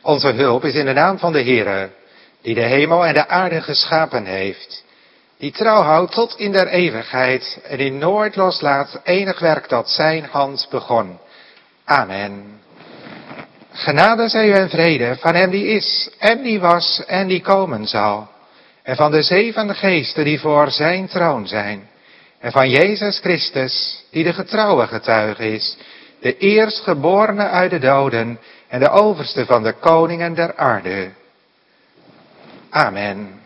Onze hulp is in de naam van de Heere, die de hemel en de aarde geschapen heeft, die trouw houdt tot in der eeuwigheid en die nooit loslaat enig werk dat zijn hand begon. Amen. Genade zij u en vrede van hem die is en die was en die komen zal, en van de 7 geesten die voor zijn troon zijn, en van Jezus Christus, die de getrouwe getuige is, de eerstgeborene uit de doden en de overste van de koningen der aarde. Amen.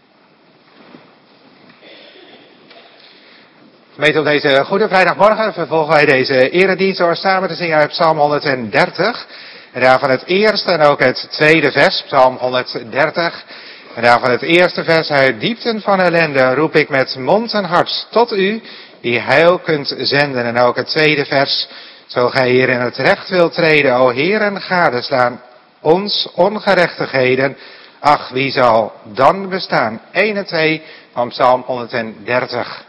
Gemeente, op deze Goede Vrijdagmorgen vervolgen wij deze eredienst door samen te zingen uit Psalm 130. En daarvan het eerste en ook het tweede vers, Psalm 130. En daarvan het eerste vers, uit diepten van ellende roep ik met mond en hart tot u, die heil kunt zenden. En ook het tweede vers, zo gij hier in het recht wilt treden, o Heeren, gadeslaan ons ongerechtigheden. Ach, wie zal dan bestaan? 1 en 2 van Psalm 130.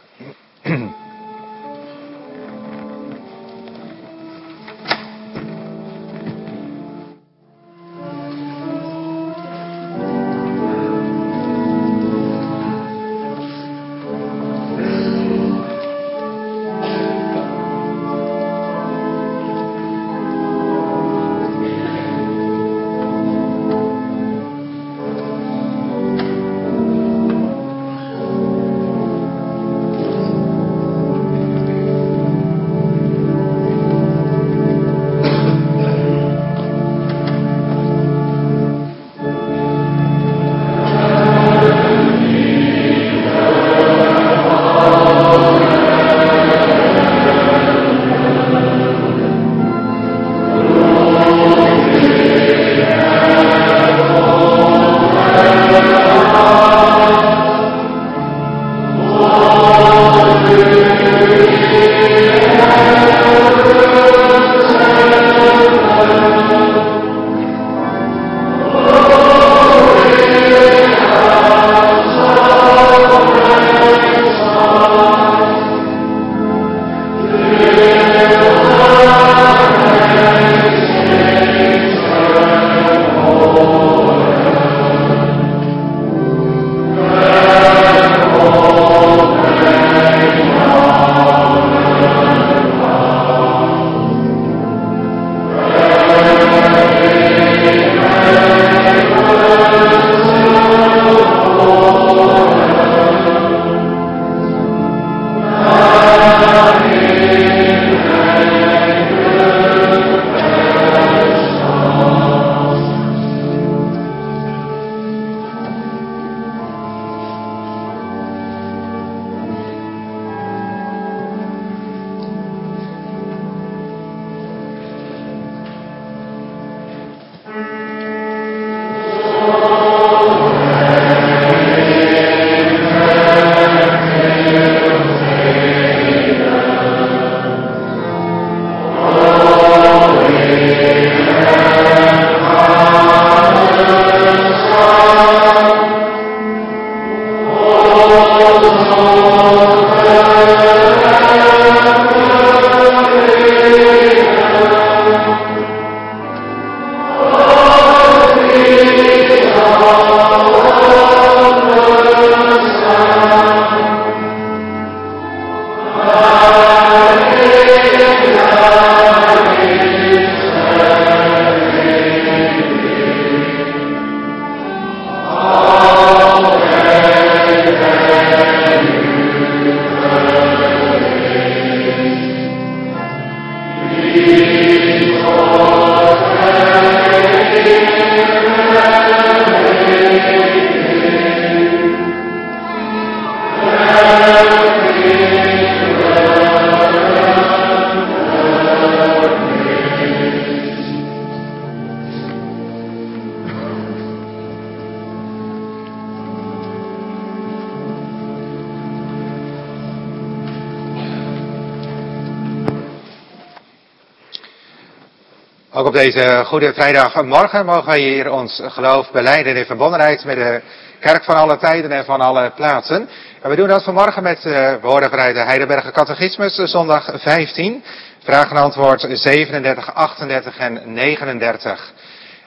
Ook op deze Goede Vrijdagmorgen mogen wij hier ons geloof belijden in verbondenheid met de kerk van alle tijden en van alle plaatsen. En we doen dat vanmorgen met woorden vanuit de Heidelberger Catechismus, zondag 15, vraag en antwoord 37, 38 en 39.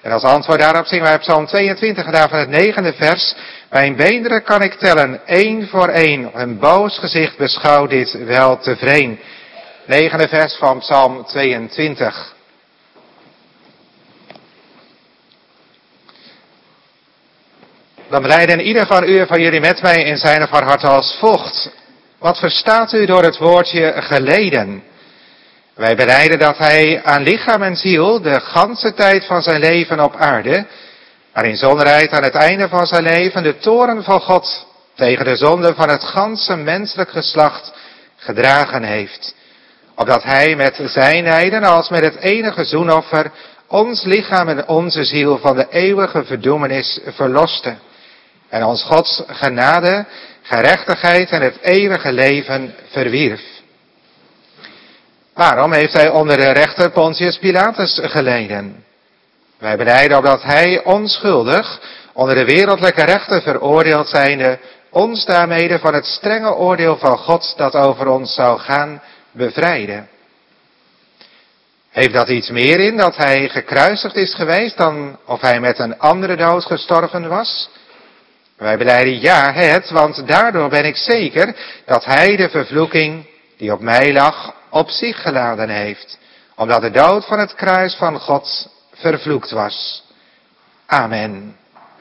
En als antwoord daarop zingen wij Psalm 22 gedaan van het 9e vers. Mijn beenderen kan ik tellen, 1 voor 1. Een boos gezicht beschouw dit wel tevreen. 9e vers van Psalm 22. Dan belijden ieder van u en van jullie met mij in zijn of haar hart als volgt. Wat verstaat u door het woordje geleden? Wij belijden dat hij aan lichaam en ziel de ganse tijd van zijn leven op aarde, maar in zonderheid aan het einde van zijn leven de toorn van God tegen de zonde van het ganse menselijk geslacht gedragen heeft. Opdat hij met zijn lijden als met het enige zoenoffer ons lichaam en onze ziel van de eeuwige verdoemenis verloste. En ons Gods genade, gerechtigheid en het eeuwige leven verwierf. Waarom heeft hij onder de rechter Pontius Pilatus geleden? Wij belijden opdat hij onschuldig, onder de wereldlijke rechter veroordeeld zijnde, ons daarmede van het strenge oordeel van God dat over ons zou gaan, bevrijden. Heeft dat iets meer in dat hij gekruisigd is geweest dan of hij met een andere dood gestorven was? Wij belijden ja het, want daardoor ben ik zeker dat hij de vervloeking die op mij lag op zich geladen heeft, omdat de dood van het kruis van God vervloekt was. Amen.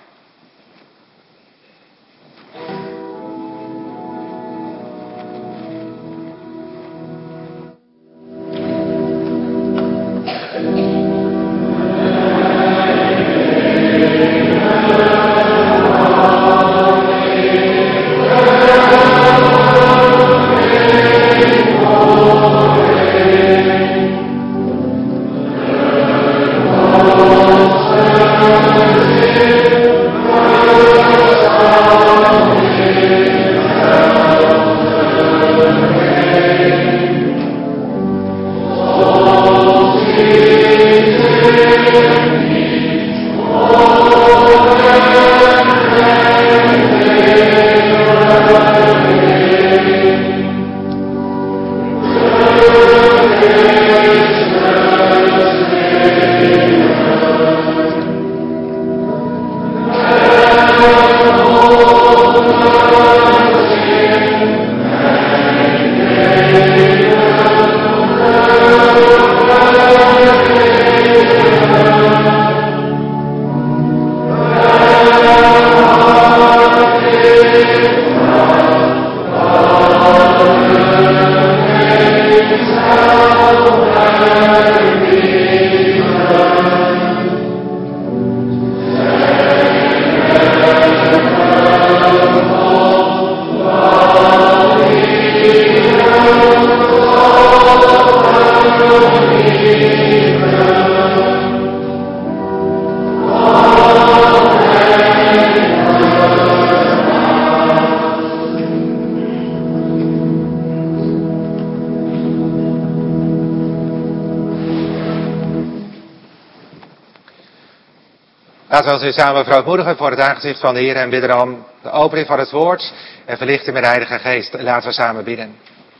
Laten we ons nu samen verootmoedigen voor het aangezicht van de Heer en bidden om de opening van het woord en verlichting met de Heilige Geest. Laten we samen bidden.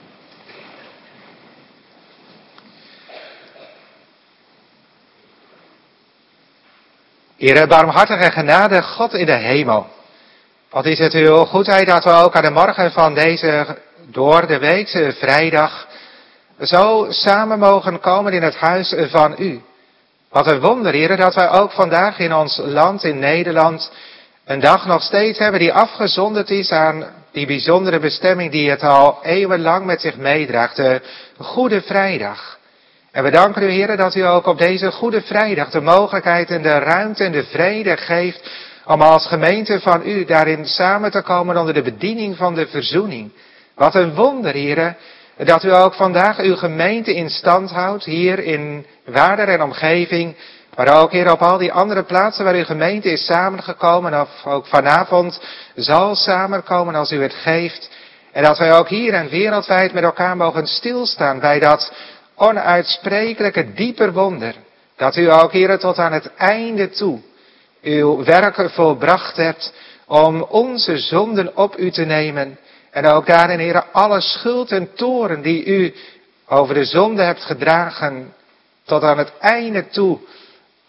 Heer, barmhartig en genadig God in de hemel. Wat is het uw goedheid dat we ook aan de morgen van deze door de weekse vrijdag zo samen mogen komen in het huis van u. Wat een wonder, Heer, dat wij ook vandaag in ons land, in Nederland, een dag nog steeds hebben die afgezonderd is aan die bijzondere bestemming die het al eeuwenlang met zich meedraagt, de Goede Vrijdag. En we danken u, Heer, dat u ook op deze Goede Vrijdag de mogelijkheid en de ruimte en de vrede geeft om als gemeente van u daarin samen te komen onder de bediening van de verzoening. Wat een wonder, Heer, dat u ook vandaag uw gemeente in stand houdt, hier in Waarder en omgeving, maar ook hier op al die andere plaatsen waar uw gemeente is samengekomen, of ook vanavond zal samenkomen als u het geeft. En dat wij ook hier en wereldwijd met elkaar mogen stilstaan bij dat onuitsprekelijke dieper wonder, dat u ook hier tot aan het einde toe uw werken volbracht hebt om onze zonden op u te nemen. En ook daarin, Heer, alle schuld en toorn die u over de zonde hebt gedragen, tot aan het einde toe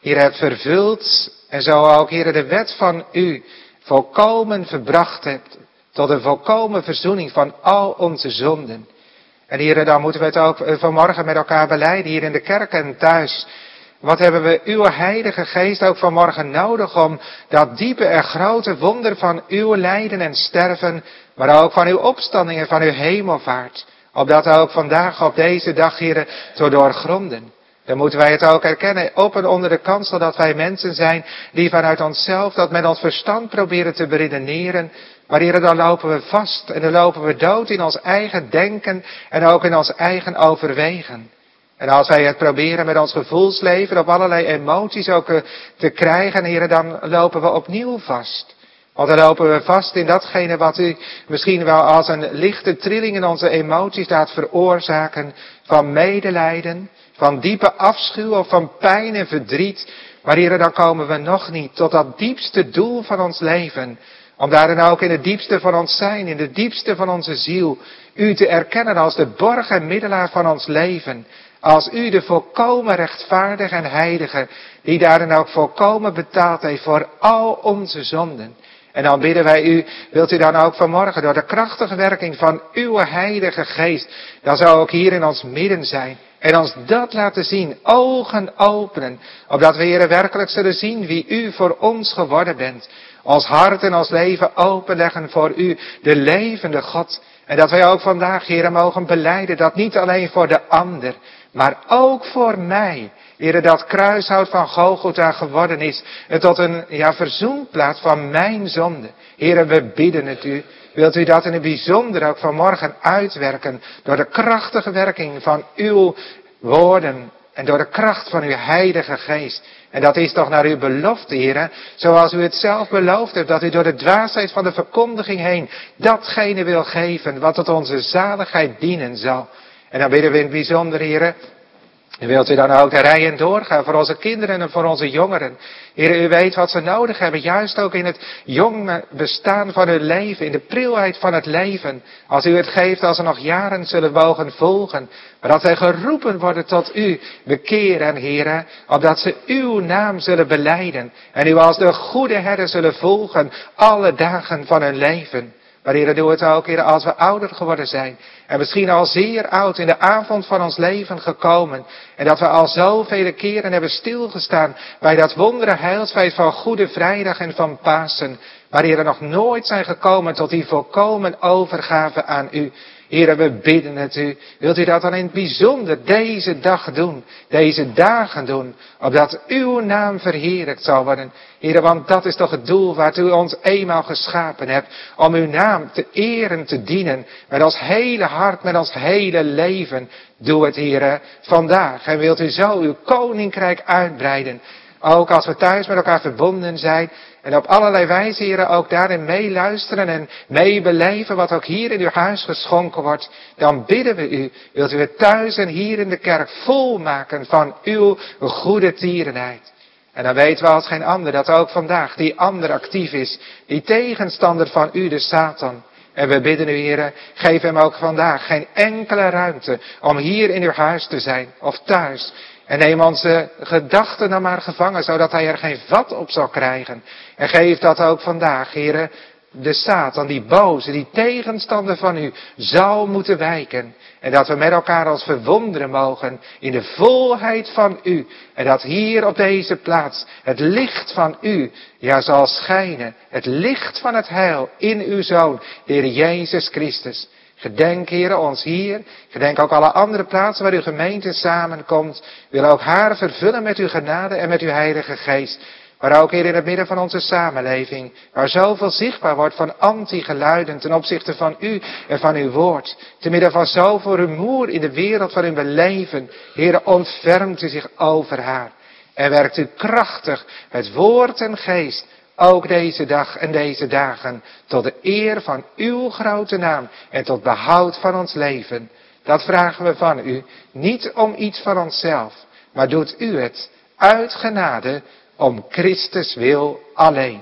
Heer, hebt vervuld en zo ook, Heer, de wet van u volkomen verbracht hebt tot een volkomen verzoening van al onze zonden. En Heer, dan moeten we het ook vanmorgen met elkaar belijden, hier in de kerk en thuis. Wat hebben we uw Heilige Geest ook vanmorgen nodig om dat diepe en grote wonder van uw lijden en sterven, maar ook van uw opstanding en van uw hemelvaart, opdat ook vandaag op deze dag, Heer, te doorgronden. Dan moeten wij het ook erkennen, op en onder de kansel dat wij mensen zijn die vanuit onszelf, dat met ons verstand proberen te beredeneren. Maar Heer, dan lopen we vast en dan lopen we dood in ons eigen denken en ook in ons eigen overwegen. En als wij het proberen met ons gevoelsleven op allerlei emoties ook te krijgen, Heer, dan lopen we opnieuw vast. Want dan lopen we vast in datgene wat u misschien wel als een lichte trilling in onze emoties laat veroorzaken, van medelijden, van diepe afschuw of van pijn en verdriet. Maar Heer, dan komen we nog niet tot dat diepste doel van ons leven. Om daarin ook in het diepste van ons zijn, in het diepste van onze ziel, u te erkennen als de borg en middelaar van ons leven. Als u de volkomen rechtvaardige en heilige, die daarin ook volkomen betaald heeft voor al onze zonden. En dan bidden wij u, wilt u dan ook vanmorgen door de krachtige werking van uw Heilige Geest, dan zou ook hier in ons midden zijn. En ons dat laten zien, ogen openen, opdat we Heer werkelijk zullen zien wie u voor ons geworden bent. Ons hart en ons leven openleggen voor u, de levende God. En dat wij ook vandaag, Heer, mogen belijden dat niet alleen voor de ander, maar ook voor mij, Heer, dat kruishout van Golgotha geworden is, en tot een verzoenplaats van mijn zonde. Heer, we bidden het u. Wilt u dat in het bijzonder ook vanmorgen uitwerken, door de krachtige werking van uw woorden en door de kracht van uw Heilige Geest. En dat is toch naar uw belofte, Heer, zoals u het zelf beloofd hebt, dat u door de dwaasheid van de verkondiging heen datgene wil geven wat tot onze zaligheid dienen zal. En dan bidden we in het bijzonder, Heer, wilt u dan ook de rijen doorgaan voor onze kinderen en voor onze jongeren. Heer, u weet wat ze nodig hebben, juist ook in het jonge bestaan van hun leven, in de prilheid van het leven. Als u het geeft, als ze nog jaren zullen mogen volgen. Maar dat wij geroepen worden tot u bekeren, Heer, opdat ze uw naam zullen belijden. En u als de goede herder zullen volgen alle dagen van hun leven. Maar Heer, doe het ook, Heer, als we ouder geworden zijn. En misschien al zeer oud in de avond van ons leven gekomen. En dat we al zoveel keren hebben stilgestaan bij dat wondere heilsfeit van Goede Vrijdag en van Pasen. Maar Heer, nog nooit zijn gekomen tot die volkomen overgave aan u. Heer, we bidden het u. Wilt u dat dan in het bijzonder deze dag doen, deze dagen doen, opdat uw naam verheerlijkt zal worden. Heer, want dat is toch het doel waar u ons eenmaal geschapen hebt, om uw naam te eren, te dienen, met ons hele hart, met ons hele leven. Doe het, Heer, vandaag. En wilt u zo uw koninkrijk uitbreiden. Ook als we thuis met elkaar verbonden zijn. En op allerlei wijze, Heer, ook daarin meeluisteren en meebeleven wat ook hier in uw huis geschonken wordt. Dan bidden we u, wilt u het thuis en hier in de kerk volmaken van uw goede tierenheid. En dan weten we als geen ander dat ook vandaag die ander actief is. Die tegenstander van u, de Satan. En we bidden u, Heer, geef hem ook vandaag geen enkele ruimte om hier in uw huis te zijn of thuis. En neem onze gedachten dan maar gevangen, zodat hij er geen vat op zal krijgen. En geef dat ook vandaag, Heer, de Satan, die boze, die tegenstander van u, zal moeten wijken. En dat we met elkaar ons verwonderen mogen in de volheid van u. En dat hier op deze plaats het licht van u, zal schijnen. Het licht van het heil in uw Zoon, de Heer Jezus Christus. Gedenk, Heer, ons hier. Gedenk ook alle andere plaatsen waar uw gemeente samenkomt. Wil ook haar vervullen met uw genade en met uw Heilige Geest. Maar ook, Heer, in het midden van onze samenleving, waar zoveel zichtbaar wordt van anti-geluiden ten opzichte van u en van uw woord. Te midden van zoveel rumoer in de wereld waarin we leven. Heer, ontfermt u zich over haar. En werkt u krachtig met woord en geest. Ook deze dag en deze dagen, tot de eer van uw grote naam en tot behoud van ons leven. Dat vragen we van u, niet om iets van onszelf, maar doet u het uit genade om Christus wil alleen.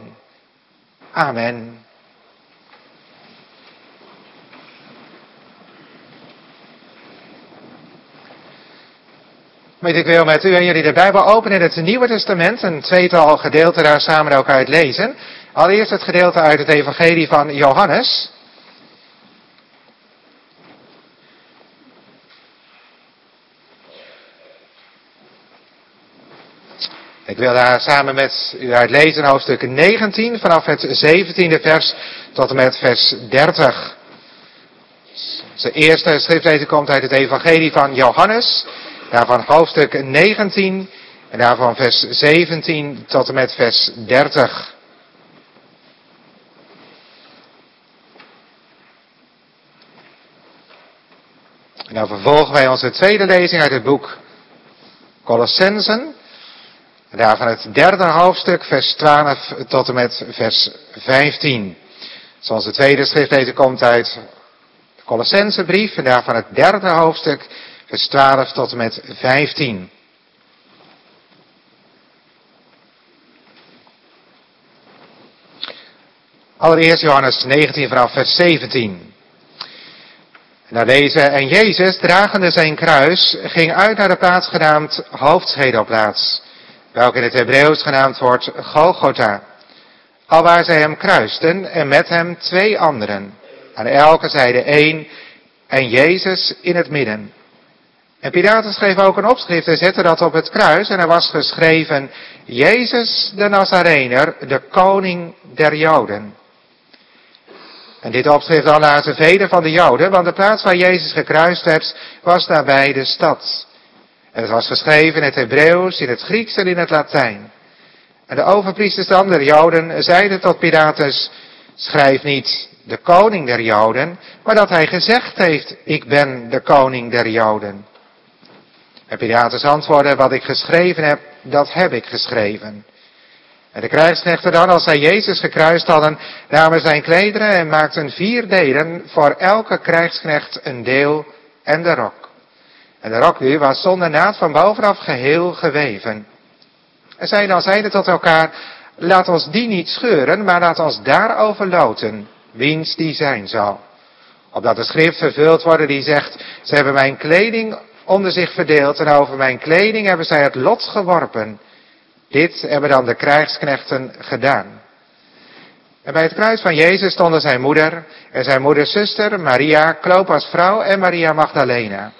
Amen. Maar ik wil met u en jullie de Bijbel openen in het Nieuwe Testament, een tweetal gedeelten daar samen ook uit lezen. Allereerst het gedeelte uit het Evangelie van Johannes. Ik wil daar samen met u uit lezen hoofdstuk 19 vanaf het 17e vers tot en met vers 30. De eerste schriftlezing komt uit het Evangelie van Johannes, daarvan hoofdstuk 19 en daarvan vers 17 tot en met vers 30. En dan vervolgen wij onze tweede lezing uit het boek Colossensen. En daarvan het derde hoofdstuk, vers 12 tot en met vers 15. Dus onze tweede schriftlezing komt uit de Colossensebrief. En daarvan het derde hoofdstuk, vers 12 tot en met 15. Allereerst Johannes 19 vanaf vers 17. En daar lezen: En Jezus, dragende zijn kruis, ging uit naar de plaats genaamd Hoofdschedelplaats, welke in het Hebreeuws genaamd wordt Golgotha. Alwaar zij hem kruisten en met hem 2 anderen, aan elke zijde 1 en Jezus in het midden. En Pilatus schreef ook een opschrift en zette dat op het kruis en er was geschreven: Jezus de Nazarener, de koning der Joden. En dit opschrift al lazen velen van de Joden, want de plaats waar Jezus gekruist werd was nabij de stad. En het was geschreven in het Hebreeuws, in het Grieks en in het Latijn. En de overpriesters dan der Joden zeiden tot Pilatus: schrijf niet de koning der Joden, maar dat hij gezegd heeft: ik ben de koning der Joden. En Pilatus antwoordde: wat ik geschreven heb, dat heb ik geschreven. En de krijgsknechten dan, als zij Jezus gekruist hadden, namen zijn klederen en maakten 4 delen, voor elke krijgsknecht een deel en de rok. En de rok nu was zonder naad van bovenaf geheel geweven. En zij dan zeiden tot elkaar: laat ons die niet scheuren, maar laat ons daarover loten, wiens die zijn zal. Opdat de schrift vervuld worden die zegt: ze hebben mijn kleding onder zich verdeeld en over mijn kleding hebben zij het lot geworpen. Dit hebben dan de krijgsknechten gedaan. En bij het kruis van Jezus stonden zijn moeder en zijn moeders zuster, Maria, Klopas vrouw en Maria Magdalena.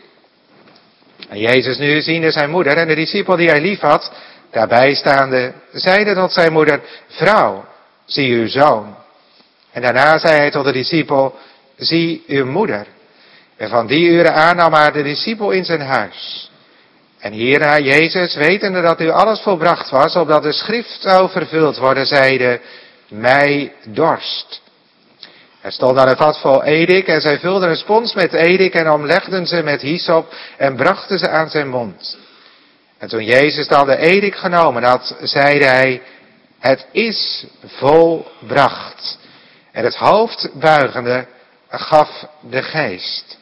En Jezus nu, ziende zijn moeder en de discipel die hij lief had, daarbij staande, zeide tot zijn moeder: vrouw, zie uw zoon. En daarna zei hij tot de discipel: zie uw moeder. En van die uren aan nam haar de discipel in zijn huis. En hierna Jezus, wetende dat nu alles volbracht was, opdat de schrift zou vervuld worden, zeide: mij dorst. Er stond dan een vat vol edik en zij vulden een spons met edik en omlegden ze met hyssop en brachten ze aan zijn mond. En toen Jezus dan de edik genomen had, zeide hij: het is volbracht. En het hoofd buigende gaf de geest.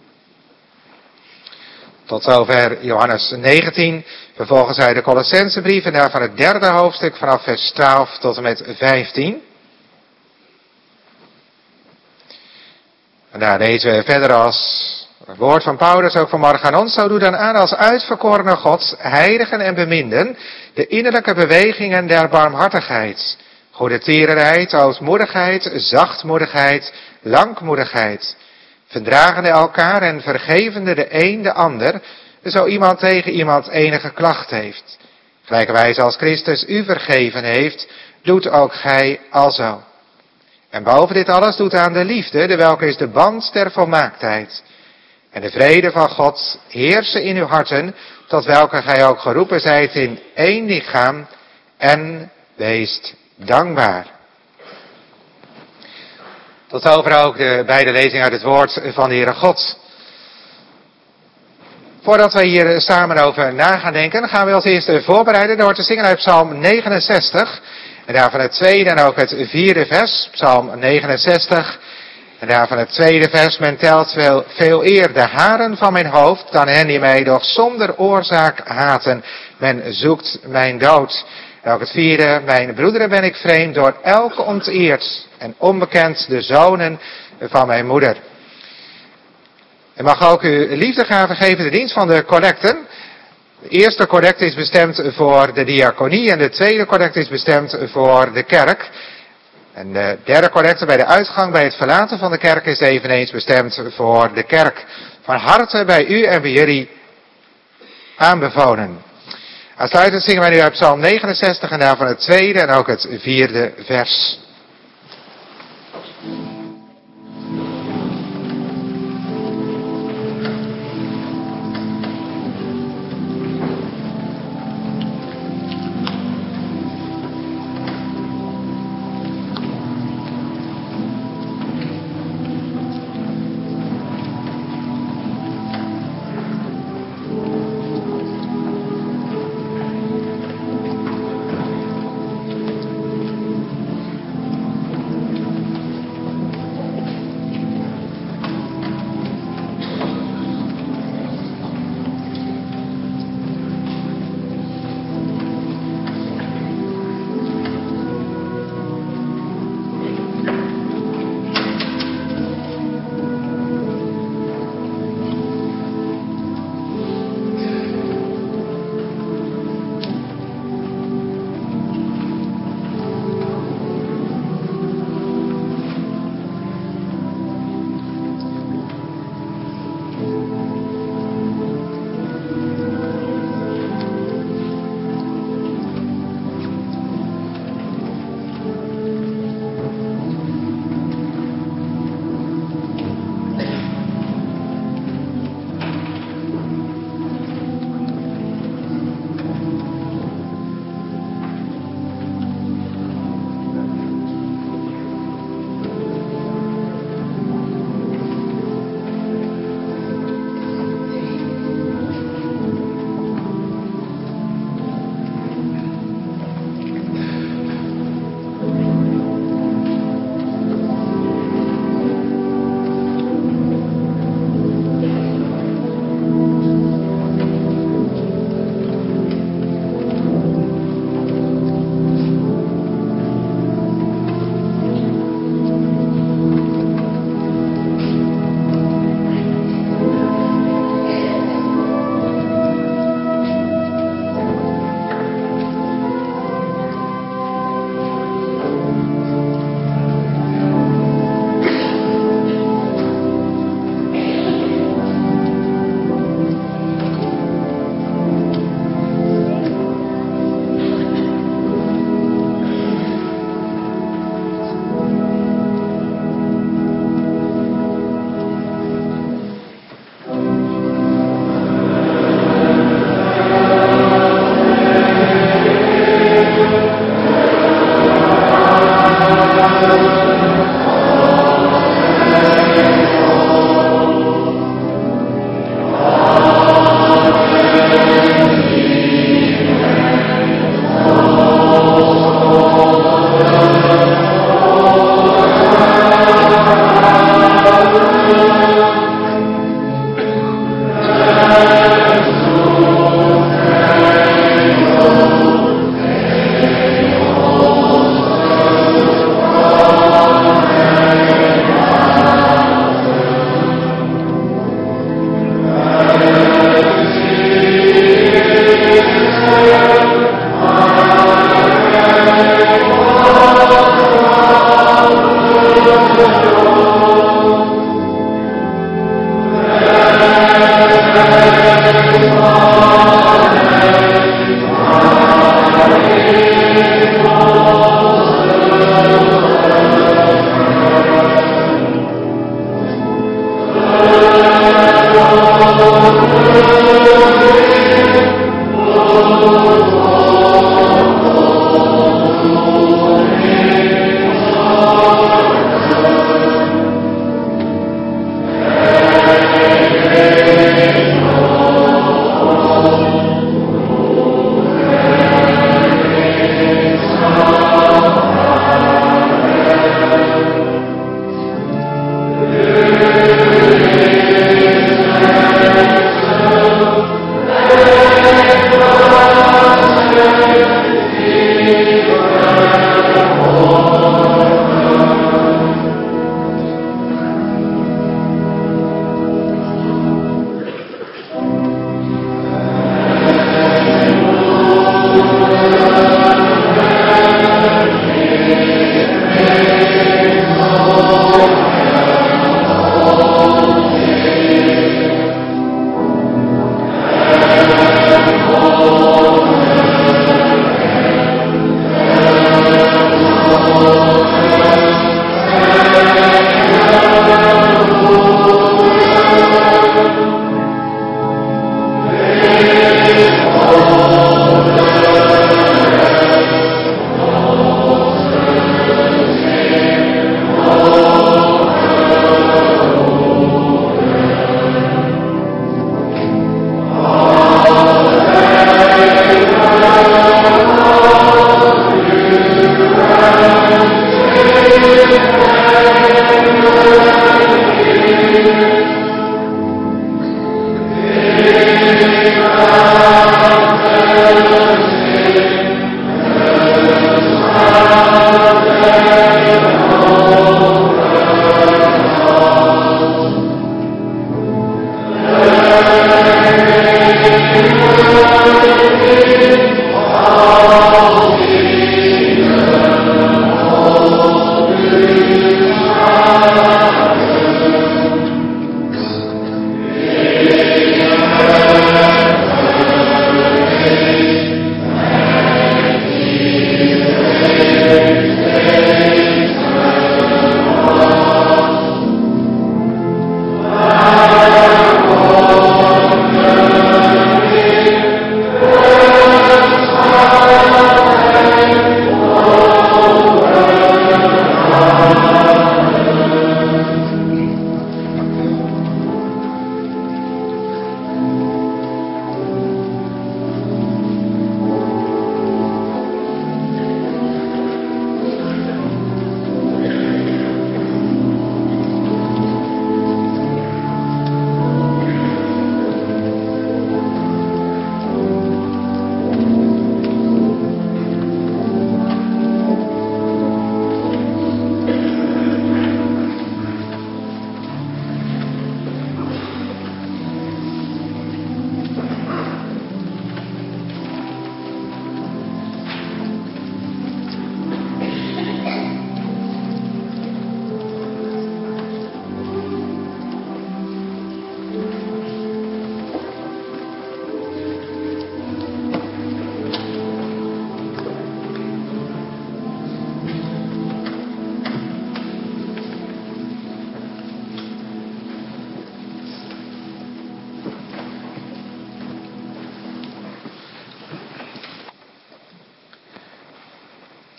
Tot zover Johannes 19. Vervolgens uit de Colossensebrief en daarvan het derde hoofdstuk vanaf vers 12 tot en met 15. En daar lezen we verder als het woord van Paulus ook vanmorgen aan ons: zo doe dan aan als uitverkorene Gods, heiligen en beminden, de innerlijke bewegingen der barmhartigheid, goede tierenheid, ootmoedigheid, zachtmoedigheid, langmoedigheid, verdragende elkaar en vergevende de een de ander, zo iemand tegen iemand enige klacht heeft. Gelijkerwijs als Christus u vergeven heeft, doet ook gij alzo. En boven dit alles doet aan de liefde, de welke is de band der volmaaktheid. En de vrede van God heersen in uw harten, tot welke gij ook geroepen zijt in één lichaam, en weest dankbaar. Tot over ook de beide lezingen uit het woord van de Heere God. Voordat wij hier samen over na gaan denken, gaan we als eerste voorbereiden door te zingen uit Psalm 69. En daarvan het tweede en ook het vierde vers, Psalm 69. En daarvan het tweede vers: men telt veel eer de haren van mijn hoofd dan hen die mij doch zonder oorzaak haten. Men zoekt mijn dood. En ook het vierde: mijn broederen ben ik vreemd, door elke onteerd en onbekend de zonen van mijn moeder. En mag ook uw liefdegave geven de dienst van de collecten. De eerste collecte is bestemd voor de diaconie en de tweede collecte is bestemd voor de kerk. En de derde collecte bij de uitgang, bij het verlaten van de kerk, is eveneens bestemd voor de kerk. Van harte bij u en bij jullie aanbevolen. Aansluitend zingen wij nu uit Psalm 69 en daarvan het tweede en ook het vierde vers.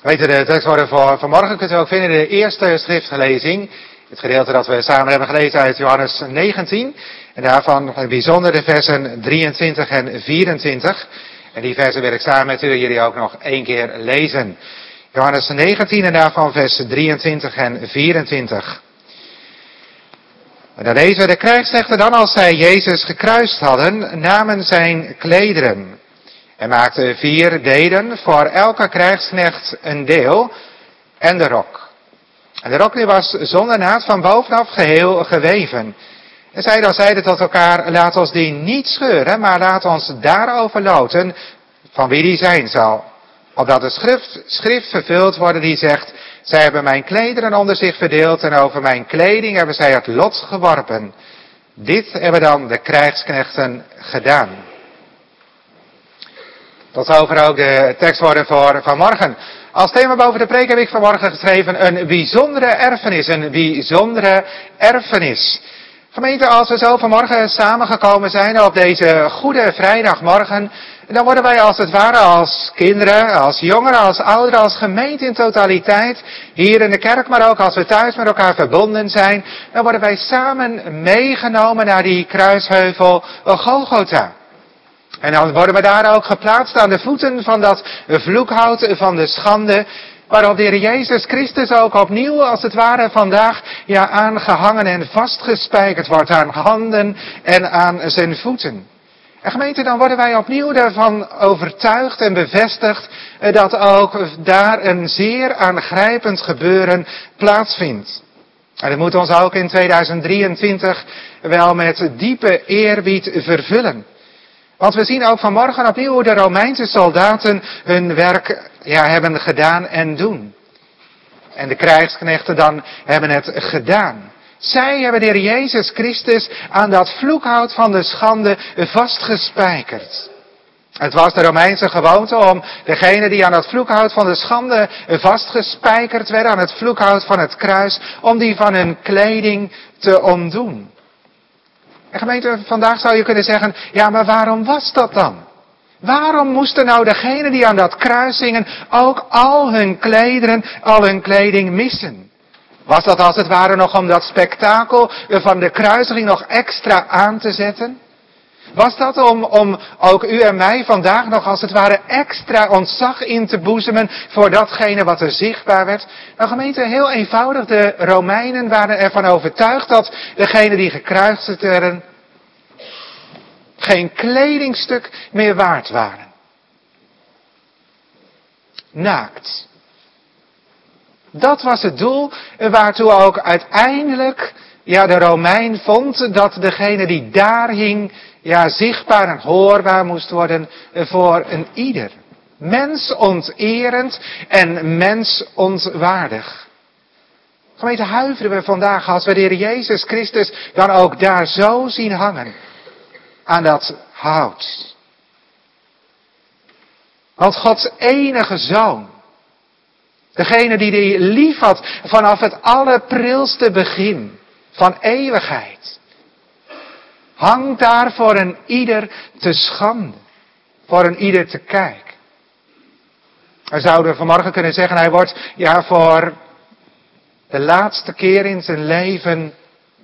Weet je, de tekstwoorden voor vanmorgen kunt u ook vinden in de eerste schriftlezing. Het gedeelte dat we samen hebben gelezen uit Johannes 19. En daarvan bijzonder de versen 23 en 24. En die versen wil ik samen met jullie ook nog één keer lezen. Johannes 19 en daarvan vers 23 en 24. En dan lezen we: de krijgsknechten dan, als zij Jezus gekruist hadden, namen zijn klederen. En maakten 4 delen, voor elke krijgsknecht een deel, en de rok. En de rok die was zonder naad van bovenaf geheel geweven. En zij dan zeiden tot elkaar: laat ons die niet scheuren, maar laat ons daarover loten van wie die zijn zal. Opdat de schrift vervuld worden die zegt: zij hebben mijn klederen onder zich verdeeld en over mijn kleding hebben zij het lot geworpen. Dit hebben dan de krijgsknechten gedaan. Tot over ook de tekstwoorden voor vanmorgen. Als thema boven de preek heb ik vanmorgen geschreven: een bijzondere erfenis, een bijzondere erfenis. Gemeente, als we zo vanmorgen samengekomen zijn op deze goede vrijdagmorgen, dan worden wij als het ware als kinderen, als jongeren, als ouderen, als gemeente in totaliteit, hier in de kerk, maar ook als we thuis met elkaar verbonden zijn, dan worden wij samen meegenomen naar die kruisheuvel Golgotha. En dan worden we daar ook geplaatst aan de voeten van dat vloekhout van de schande, waarop de Heer Jezus Christus ook opnieuw, als het ware, vandaag aangehangen en vastgespijkerd wordt aan handen en aan zijn voeten. En gemeente, dan worden wij opnieuw daarvan overtuigd en bevestigd dat ook daar een zeer aangrijpend gebeuren plaatsvindt. En dat moet ons ook in 2023 wel met diepe eerbied vervullen. Want we zien ook vanmorgen opnieuw hoe de Romeinse soldaten hun werk hebben gedaan en doen. En de krijgsknechten dan hebben het gedaan. Zij hebben de Heer Jezus Christus aan dat vloekhout van de schande vastgespijkerd. Het was de Romeinse gewoonte om degene die aan dat vloekhout van de schande vastgespijkerd werden, aan het vloekhout van het kruis, om die van hun kleding te ontdoen. En gemeente, vandaag zou je kunnen zeggen: ja, maar waarom was dat dan? Waarom moesten nou degenen die aan dat kruis hingen ook al hun klederen, al hun kleding missen? Was dat als het ware nog om dat spektakel van de kruisiging nog extra aan te zetten? Was dat om ook u en mij vandaag nog als het ware extra ontzag in te boezemen voor datgene wat er zichtbaar werd? Nou gemeente, heel eenvoudig, de Romeinen waren ervan overtuigd dat degenen die gekruisigd werden geen kledingstuk meer waard waren. Naakt. Dat was het doel waartoe ook uiteindelijk de Romein vond dat degene die daar hing zichtbaar en hoorbaar moest worden voor een ieder. Mensonterend en mensontwaardig. Gemeente, huiveren we vandaag als we de Heer Jezus Christus dan ook daar zo zien hangen. Aan dat hout. Want Gods enige Zoon, degene die hij lief had vanaf het allerprilste begin van eeuwigheid, hangt daar voor een ieder te schande, voor een ieder te kijk. We zouden vanmorgen kunnen zeggen, hij wordt voor de laatste keer in zijn leven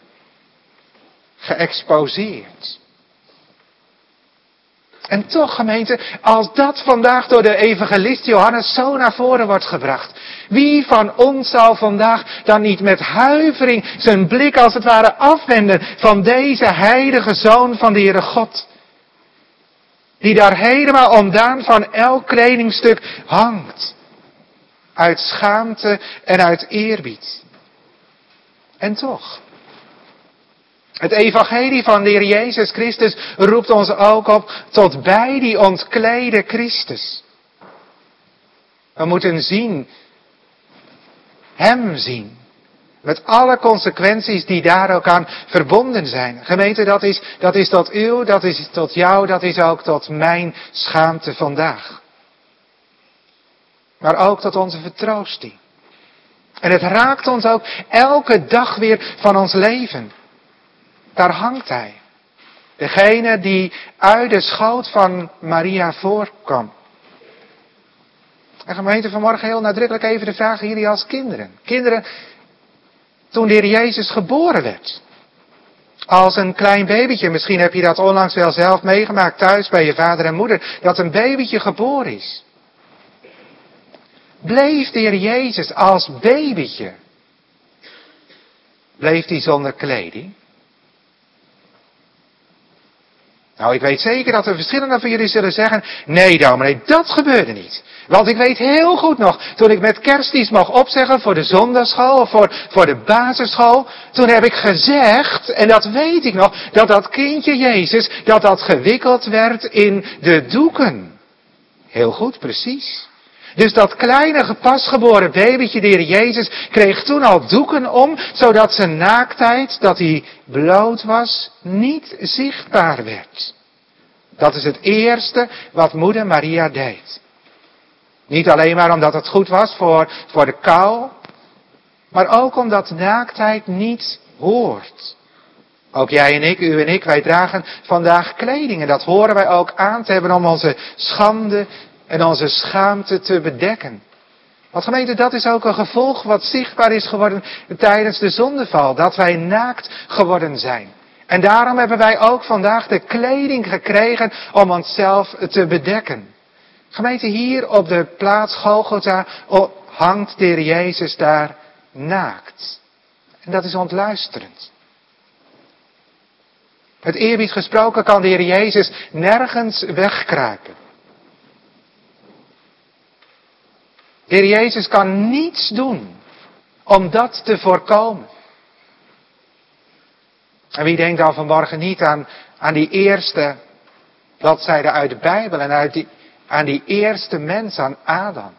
geëxposeerd. En toch, gemeente, als dat vandaag door de evangelist Johannes zo naar voren wordt gebracht, wie van ons zal vandaag dan niet met huivering zijn blik als het ware afwenden van deze heilige Zoon van de Heere God, die daar helemaal ontdaan van elk kledingstuk hangt, uit schaamte en uit eerbied. En toch, het evangelie van de Heer Jezus Christus roept ons ook op tot bij die ontklede Christus. We moeten zien, hem zien, met alle consequenties die daar ook aan verbonden zijn. Gemeente, dat is tot u, dat is tot jou, dat is ook tot mijn schaamte vandaag. Maar ook tot onze vertroosting. En het raakt ons ook elke dag weer van ons leven. Daar hangt hij. Degene die uit de schoot van Maria voorkwam. En gemeente, vanmorgen heel nadrukkelijk even de vraag aan jullie als kinderen. Kinderen, toen de Heer Jezus geboren werd. Als een klein babytje, misschien heb je dat onlangs wel zelf meegemaakt thuis bij je vader en moeder, dat een babytje geboren is. Bleef de Heer Jezus als babytje, bleef hij zonder kleding? Nou, ik weet zeker dat er verschillende van jullie zullen zeggen, nee dominee, dat gebeurde niet. Want ik weet heel goed nog, toen ik met kerstdienst mocht opzeggen voor de zondagschool of voor de basisschool, toen heb ik gezegd, en dat weet ik nog, dat dat kindje Jezus, dat gewikkeld werd in de doeken. Heel goed, precies. Dus dat kleine pasgeboren babytje, de Heer Jezus, kreeg toen al doeken om, zodat zijn naaktheid, dat hij bloot was, niet zichtbaar werd. Dat is het eerste wat moeder Maria deed. Niet alleen maar omdat het goed was voor de kou, maar ook omdat naaktheid niet hoort. Ook jij en ik, u en ik, wij dragen vandaag kleding en dat horen wij ook aan te hebben om onze schande en onze schaamte te bedekken. Want gemeente, dat is ook een gevolg wat zichtbaar is geworden tijdens de zondeval. Dat wij naakt geworden zijn. En daarom hebben wij ook vandaag de kleding gekregen om onszelf te bedekken. Gemeente, hier op de plaats Golgotha hangt de Heer Jezus daar naakt. En dat is ontluisterend. Met eerbied gesproken kan de Heer Jezus nergens wegkruipen. De Heer Jezus kan niets doen om dat te voorkomen. En wie denkt dan vanmorgen niet aan die eerste bladzijde uit de Bijbel en aan die eerste mens, aan Adam.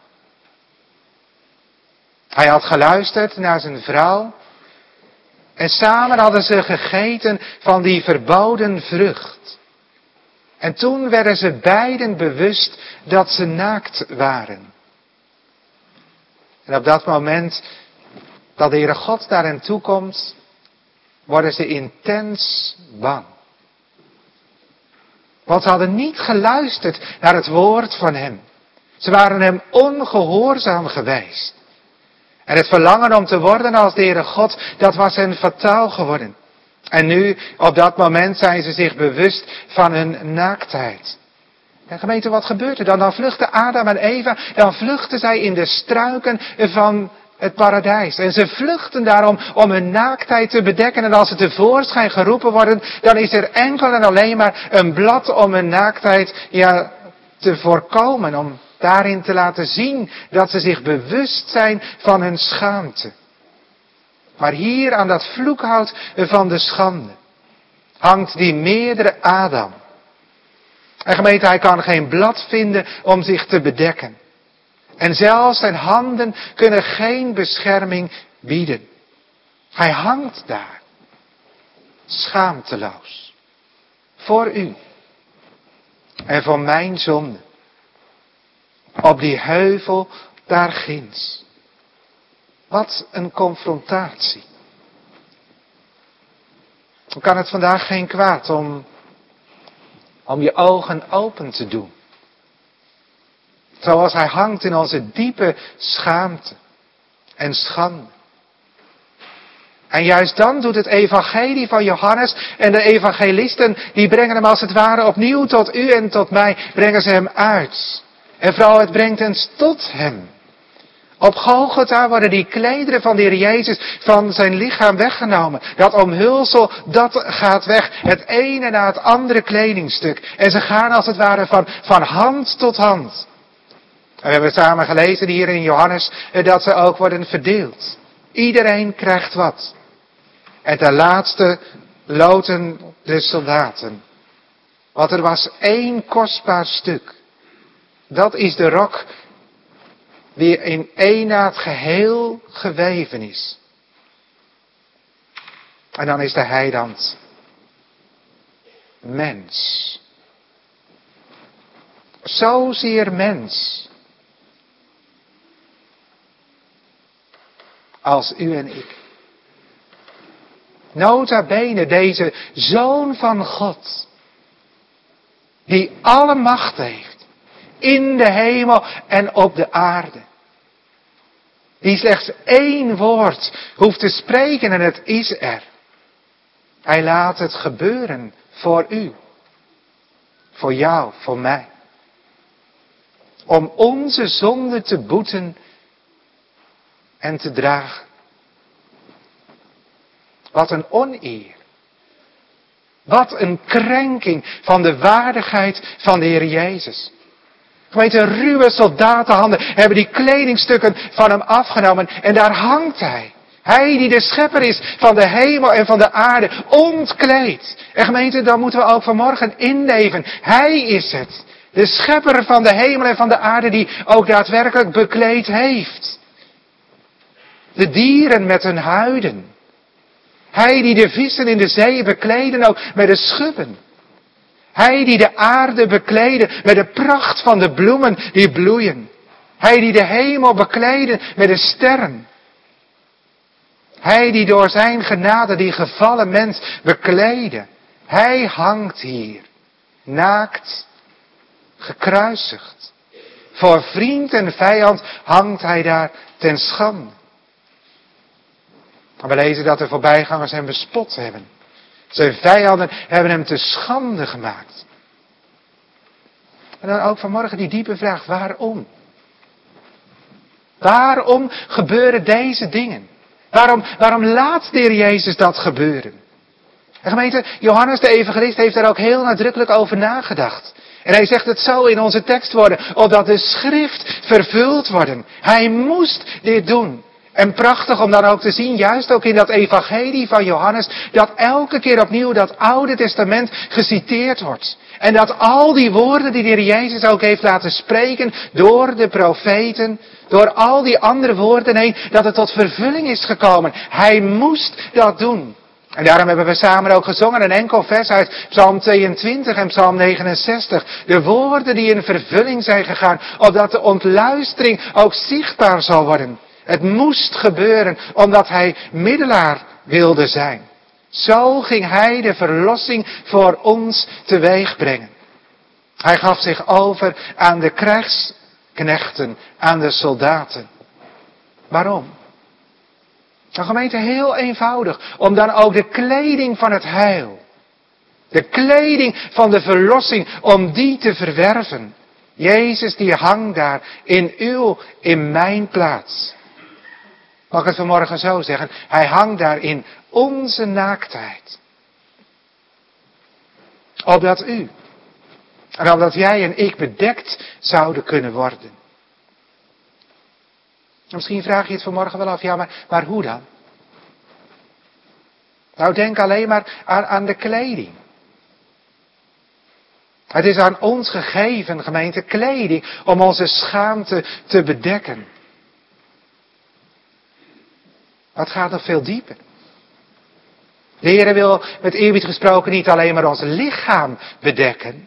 Hij had geluisterd naar zijn vrouw en samen hadden ze gegeten van die verboden vrucht. En toen werden ze beiden bewust dat ze naakt waren. En op dat moment dat de Heere God naar hen toe komt, worden ze intens bang. Want ze hadden niet geluisterd naar het woord van hem. Ze waren hem ongehoorzaam geweest. En het verlangen om te worden als de Heere God, dat was hen fataal geworden. En nu, op dat moment, zijn ze zich bewust van hun naaktheid. En gemeente, wat gebeurt er dan? Dan vluchten Adam en Eva, dan vluchten zij in de struiken van het paradijs. En ze vluchten daarom om hun naaktheid te bedekken. En als ze tevoorschijn geroepen worden, dan is er enkel en alleen maar een blad om hun naaktheid te voorkomen. Om daarin te laten zien dat ze zich bewust zijn van hun schaamte. Maar hier aan dat vloekhout van de schande hangt die meerdere Adam. En gemeente, hij kan geen blad vinden om zich te bedekken. En zelfs zijn handen kunnen geen bescherming bieden. Hij hangt daar, schaamteloos, voor u en voor mijn zonde, op die heuvel daar ginds. Wat een confrontatie. Dan kan het vandaag geen kwaad om je ogen open te doen. Zoals hij hangt in onze diepe schaamte en schande. En juist dan doet het evangelie van Johannes en de evangelisten, die brengen hem als het ware opnieuw tot u en tot mij, brengen ze hem uit. En vooral het brengt ons tot hem. Op Golgotha worden die klederen van de Heer Jezus van zijn lichaam weggenomen. Dat omhulsel, dat gaat weg. Het ene na het andere kledingstuk. En ze gaan als het ware van hand tot hand. En we hebben samen gelezen hier in Johannes dat ze ook worden verdeeld. Iedereen krijgt wat. En ten laatste loten de soldaten. Want er was één kostbaar stuk. Dat is de rok die in één naad geheel geweven is. En dan is de heiland mens. Zozeer mens. Als u en ik. Nota bene deze Zoon van God. Die alle macht heeft. in de hemel en op de aarde. Die slechts 1 woord hoeft te spreken en het is er. Hij laat het gebeuren voor u. Voor jou, voor mij. Om onze zonde te boeten en te dragen. Wat een oneer. Wat een krenking van de waardigheid van de Heer Jezus. Gemeente, ruwe soldatenhanden hebben die kledingstukken van hem afgenomen en daar hangt hij. Hij die de schepper is van de hemel en van de aarde, ontkleed. En gemeente, dan moeten we ook vanmorgen inleven. Hij is het. De schepper van de hemel en van de aarde die ook daadwerkelijk bekleed heeft. De dieren met hun huiden. Hij die de vissen in de zee bekleden ook met de schubben. Hij die de aarde bekleden met de pracht van de bloemen die bloeien. Hij die de hemel bekleden met de sterren. Hij die door zijn genade die gevallen mens bekleden. Hij hangt hier, naakt, gekruisigd. Voor vriend en vijand hangt hij daar ten schande. Maar we lezen dat de voorbijgangers hem bespot hebben. Zijn vijanden hebben hem te schande gemaakt. En dan ook vanmorgen die diepe vraag, waarom? Waarom gebeuren deze dingen? Waarom laat de Heer Jezus dat gebeuren? En gemeente, Johannes de evangelist heeft daar ook heel nadrukkelijk over nagedacht. En hij zegt het zo in onze tekst worden, opdat de schrift vervuld worden. Hij moest dit doen. En prachtig om dan ook te zien, juist ook in dat evangelie van Johannes, dat elke keer opnieuw dat Oude Testament geciteerd wordt. En dat al die woorden die de Heer Jezus ook heeft laten spreken door de profeten, door al die andere woorden heen, dat het tot vervulling is gekomen. Hij moest dat doen. En daarom hebben we samen ook gezongen een enkel vers uit Psalm 22 en Psalm 69. De woorden die in vervulling zijn gegaan, opdat de ontluistering ook zichtbaar zal worden. Het moest gebeuren, omdat hij middelaar wilde zijn. Zo ging hij de verlossing voor ons teweeg brengen. Hij gaf zich over aan de krijgsknechten, aan de soldaten. Waarom? Nou gemeente, heel eenvoudig. Om dan ook de kleding van het heil, de kleding van de verlossing, om die te verwerven. Jezus die hangt daar in uw, in mijn plaats. Mag ik het vanmorgen zo zeggen? Hij hangt daar in onze naaktheid. Opdat u, en opdat jij en ik bedekt zouden kunnen worden. Misschien vraag je het vanmorgen wel af, ja, maar hoe dan? Nou, denk alleen maar aan de kleding. Het is aan ons gegeven, gemeente, kleding om onze schaamte te bedekken. Maar het gaat nog veel dieper. De Heer wil met eerbied gesproken niet alleen maar ons lichaam bedekken.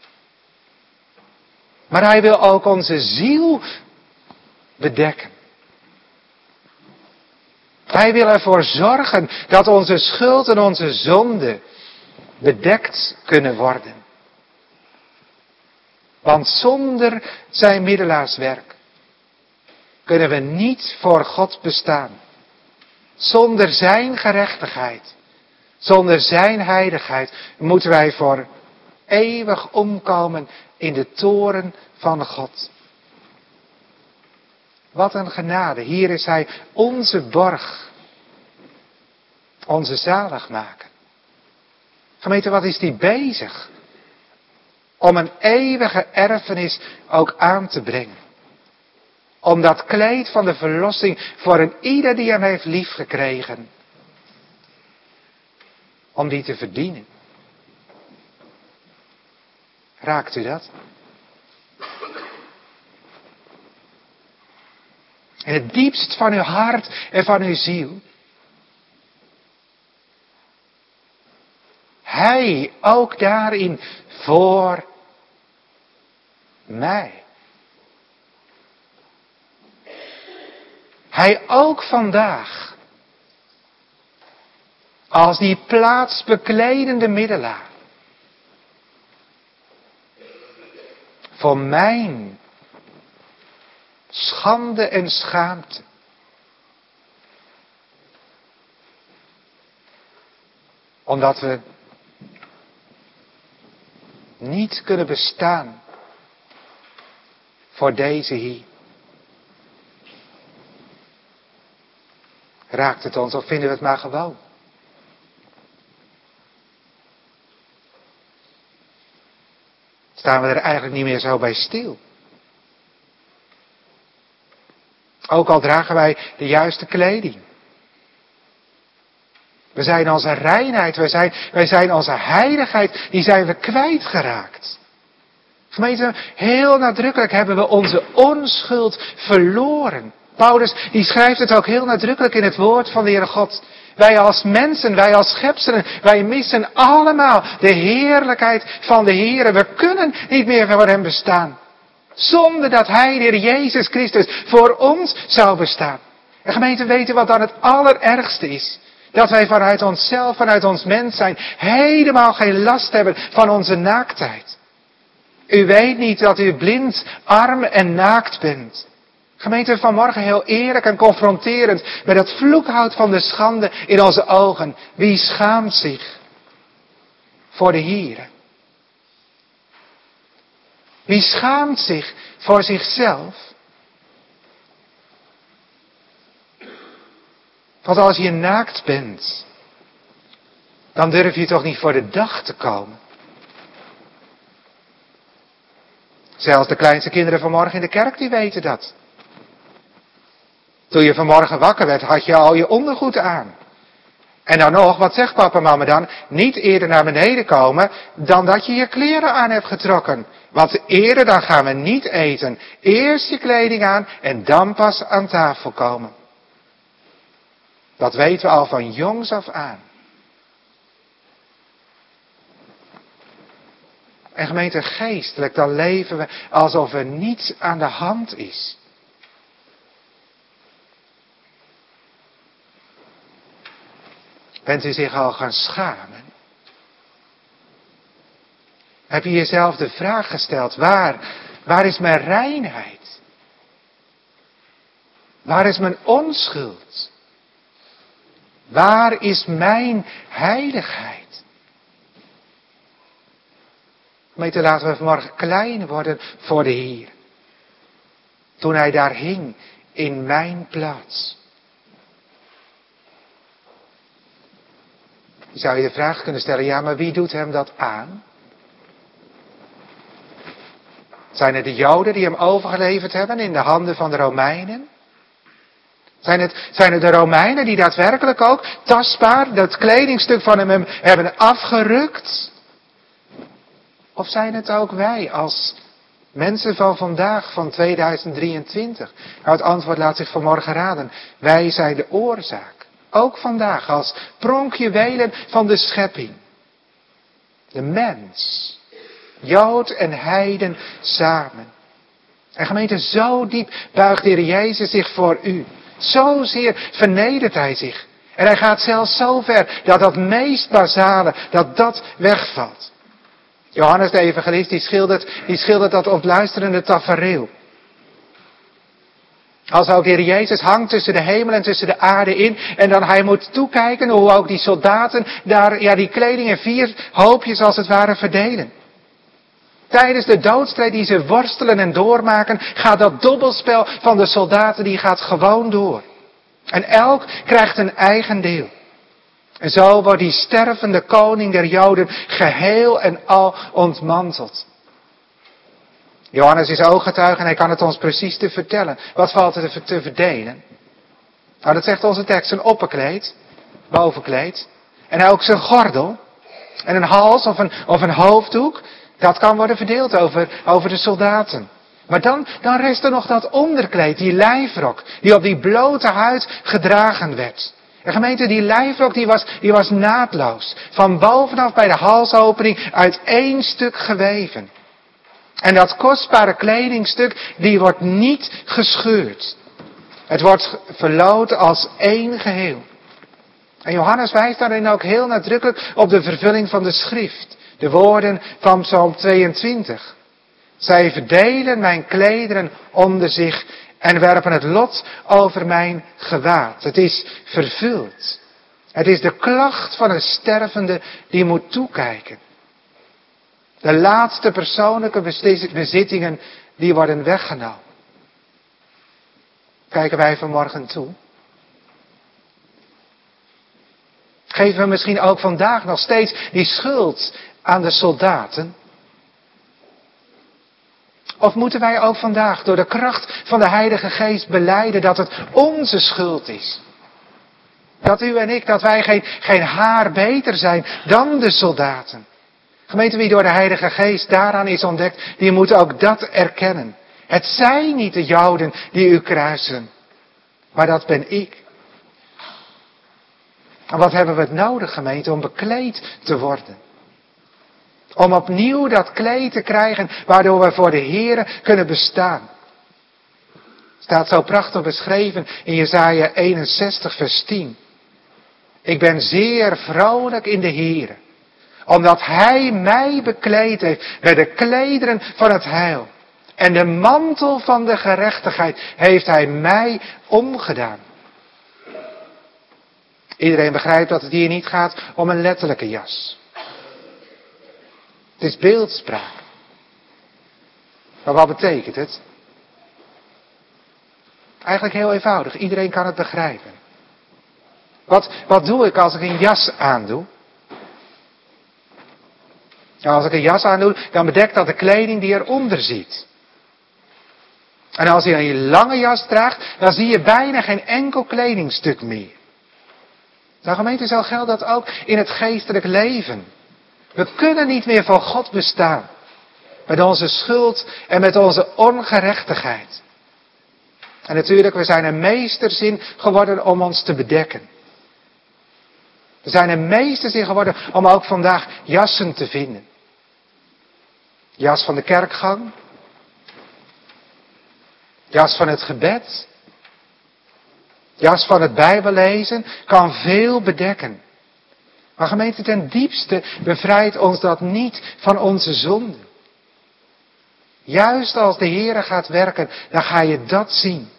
Maar hij wil ook onze ziel bedekken. Hij wil ervoor zorgen dat onze schuld en onze zonde bedekt kunnen worden. Want zonder zijn middelaarswerk kunnen we niet voor God bestaan. Zonder zijn gerechtigheid, zonder zijn heiligheid, moeten wij voor eeuwig omkomen in de toorn van God. Wat een genade. Hier is hij onze borg. Onze zaligmaker. Gemeente, wat is die bezig? Om een eeuwige erfenis ook aan te brengen. Om dat kleed van de verlossing voor een ieder die hem heeft liefgekregen. Om die te verdienen. Raakt u dat? In het diepst van uw hart en van uw ziel. Hij ook daarin voor mij. Hij ook vandaag. Als die plaatsbekledende middelaar. voor mijn schande en schaamte. Omdat we niet kunnen bestaan voor deze hier. Raakt het ons of vinden we het maar gewoon? Staan we er eigenlijk niet meer zo bij stil? Ook al dragen wij de juiste kleding. We zijn onze reinheid, wij zijn onze heiligheid, die zijn we kwijtgeraakt. Gemeente, heel nadrukkelijk hebben we onze onschuld verloren. Paulus, die schrijft het ook heel nadrukkelijk in het woord van de Heere God. Wij als mensen, wij als schepselen, wij missen allemaal de heerlijkheid van de Heere. We kunnen niet meer voor Hem bestaan. Zonder dat Hij, de Heer Jezus Christus, voor ons zou bestaan. En gemeente, weten wat dan het allerergste is? Dat wij vanuit onszelf, vanuit ons mens zijn, helemaal geen last hebben van onze naaktheid. U weet niet dat u blind, arm en naakt bent. Gemeente, vanmorgen heel eerlijk en confronterend met het vloekhout van de schande in onze ogen. Wie schaamt zich voor de Here? Wie schaamt zich voor zichzelf? Want als je naakt bent, dan durf je toch niet voor de dag te komen. Zelfs de kleinste kinderen vanmorgen in de kerk, die weten dat. Toen je vanmorgen wakker werd, had je al je ondergoed aan. En dan nog, wat zegt papa en mama dan? Niet eerder naar beneden komen dan dat je je kleren aan hebt getrokken. Want eerder dan gaan we niet eten. Eerst je kleding aan en dan pas aan tafel komen. Dat weten we al van jongs af aan. En gemeente, geestelijk, dan leven we alsof er niets aan de hand is. Bent u zich al gaan schamen? Heb je jezelf de vraag gesteld, waar is mijn reinheid? Waar is mijn onschuld? Waar is mijn heiligheid? Gemeente, laten we vanmorgen klein worden voor de Heer. Toen Hij daar hing in mijn plaats. Je zou je de vraag kunnen stellen, ja, maar wie doet Hem dat aan? Zijn het de Joden die Hem overgeleverd hebben in de handen van de Romeinen? Zijn het de Romeinen die daadwerkelijk ook tastbaar dat kledingstuk van Hem hebben afgerukt? Of zijn het ook wij als mensen van vandaag, van 2023? Nou, het antwoord laat zich vanmorgen raden. Wij zijn de oorzaak. Ook vandaag als pronkjuwelen van de schepping. De mens. Jood en heiden samen. En gemeente, zo diep buigt de Heer Jezus zich voor u. Zozeer vernedert Hij zich. En Hij gaat zelfs zo ver dat dat meest basale, dat wegvalt. Johannes de evangelist, die schildert dat ontluisterende tafereel. Als ook de Heer Jezus hangt tussen de hemel en tussen de aarde in. En dan Hij moet toekijken hoe ook die soldaten daar die kleding in 4 hoopjes als het ware verdelen. Tijdens de doodstrijd die ze worstelen en doormaken, gaat dat dobbelspel van de soldaten, die gaat gewoon door. En elk krijgt een eigen deel. En zo wordt die stervende koning der Joden geheel en al ontmanteld. Johannes is ooggetuige en hij kan het ons precies te vertellen. Wat valt er te verdelen? Nou, dat zegt onze tekst, een opperkleed, bovenkleed. En ook zijn gordel. En een hals of een hoofddoek. Dat kan worden verdeeld over de soldaten. Maar dan rest er nog dat onderkleed, die lijfrok, die op die blote huid gedragen werd. En gemeente, die lijfrok die was naadloos. Van bovenaf bij de halsopening uit 1 stuk geweven. En dat kostbare kledingstuk, die wordt niet gescheurd. Het wordt verloot als 1 geheel. En Johannes wijst daarin ook heel nadrukkelijk op de vervulling van de schrift. De woorden van Psalm 22. Zij verdelen mijn klederen onder zich en werpen het lot over mijn gewaad. Het is vervuld. Het is de klacht van een stervende die moet toekijken. De laatste persoonlijke bezittingen die worden weggenomen. Kijken wij vanmorgen toe? Geven we misschien ook vandaag nog steeds die schuld aan de soldaten? Of moeten wij ook vandaag door de kracht van de Heilige Geest belijden dat het onze schuld is? Dat u en ik, dat wij geen haar beter zijn dan de soldaten. Gemeente, wie door de Heilige Geest daaraan is ontdekt, die moet ook dat erkennen. Het zijn niet de Joden die u kruisen, maar dat ben ik. En wat hebben we het nodig, gemeente, om bekleed te worden? Om opnieuw dat kleed te krijgen, waardoor we voor de Here kunnen bestaan. Staat zo prachtig beschreven in Jesaja 61 vers 10. Ik ben zeer vrolijk in de Here, omdat Hij mij bekleed heeft met de klederen van het heil. En de mantel van de gerechtigheid heeft Hij mij omgedaan. Iedereen begrijpt dat het hier niet gaat om een letterlijke jas. Het is beeldspraak. Maar wat betekent het? Eigenlijk heel eenvoudig. Iedereen kan het begrijpen. Wat doe ik als ik een jas aandoe? Nou, als ik een jas aandoe, dan bedekt dat de kleding die eronder zit. En als je een lange jas draagt, dan zie je bijna geen enkel kledingstuk meer. Nou, gemeente, zo geldt dat ook in het geestelijk leven. We kunnen niet meer voor God bestaan. Met onze schuld en met onze ongerechtigheid. En natuurlijk, we zijn er meesters in geworden om ons te bedekken. We zijn er meesters in geworden om ook vandaag jassen te vinden. Jas van de kerkgang. Jas van het gebed. Jas van het Bijbellezen kan veel bedekken. Maar gemeente, ten diepste bevrijdt ons dat niet van onze zonde. Juist als de Heere gaat werken, dan ga je dat zien.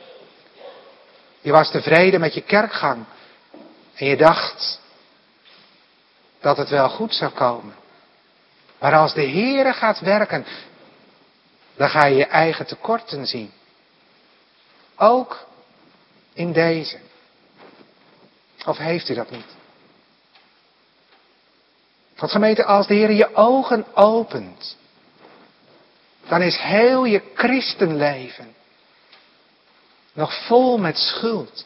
Je was tevreden met je kerkgang. En je dacht dat het wel goed zou komen. Maar als de Heere gaat werken, dan ga je je eigen tekorten zien. Ook in deze. Of heeft u dat niet? Want gemeente, als de Heer je ogen opent, dan is heel je christenleven nog vol met schuld.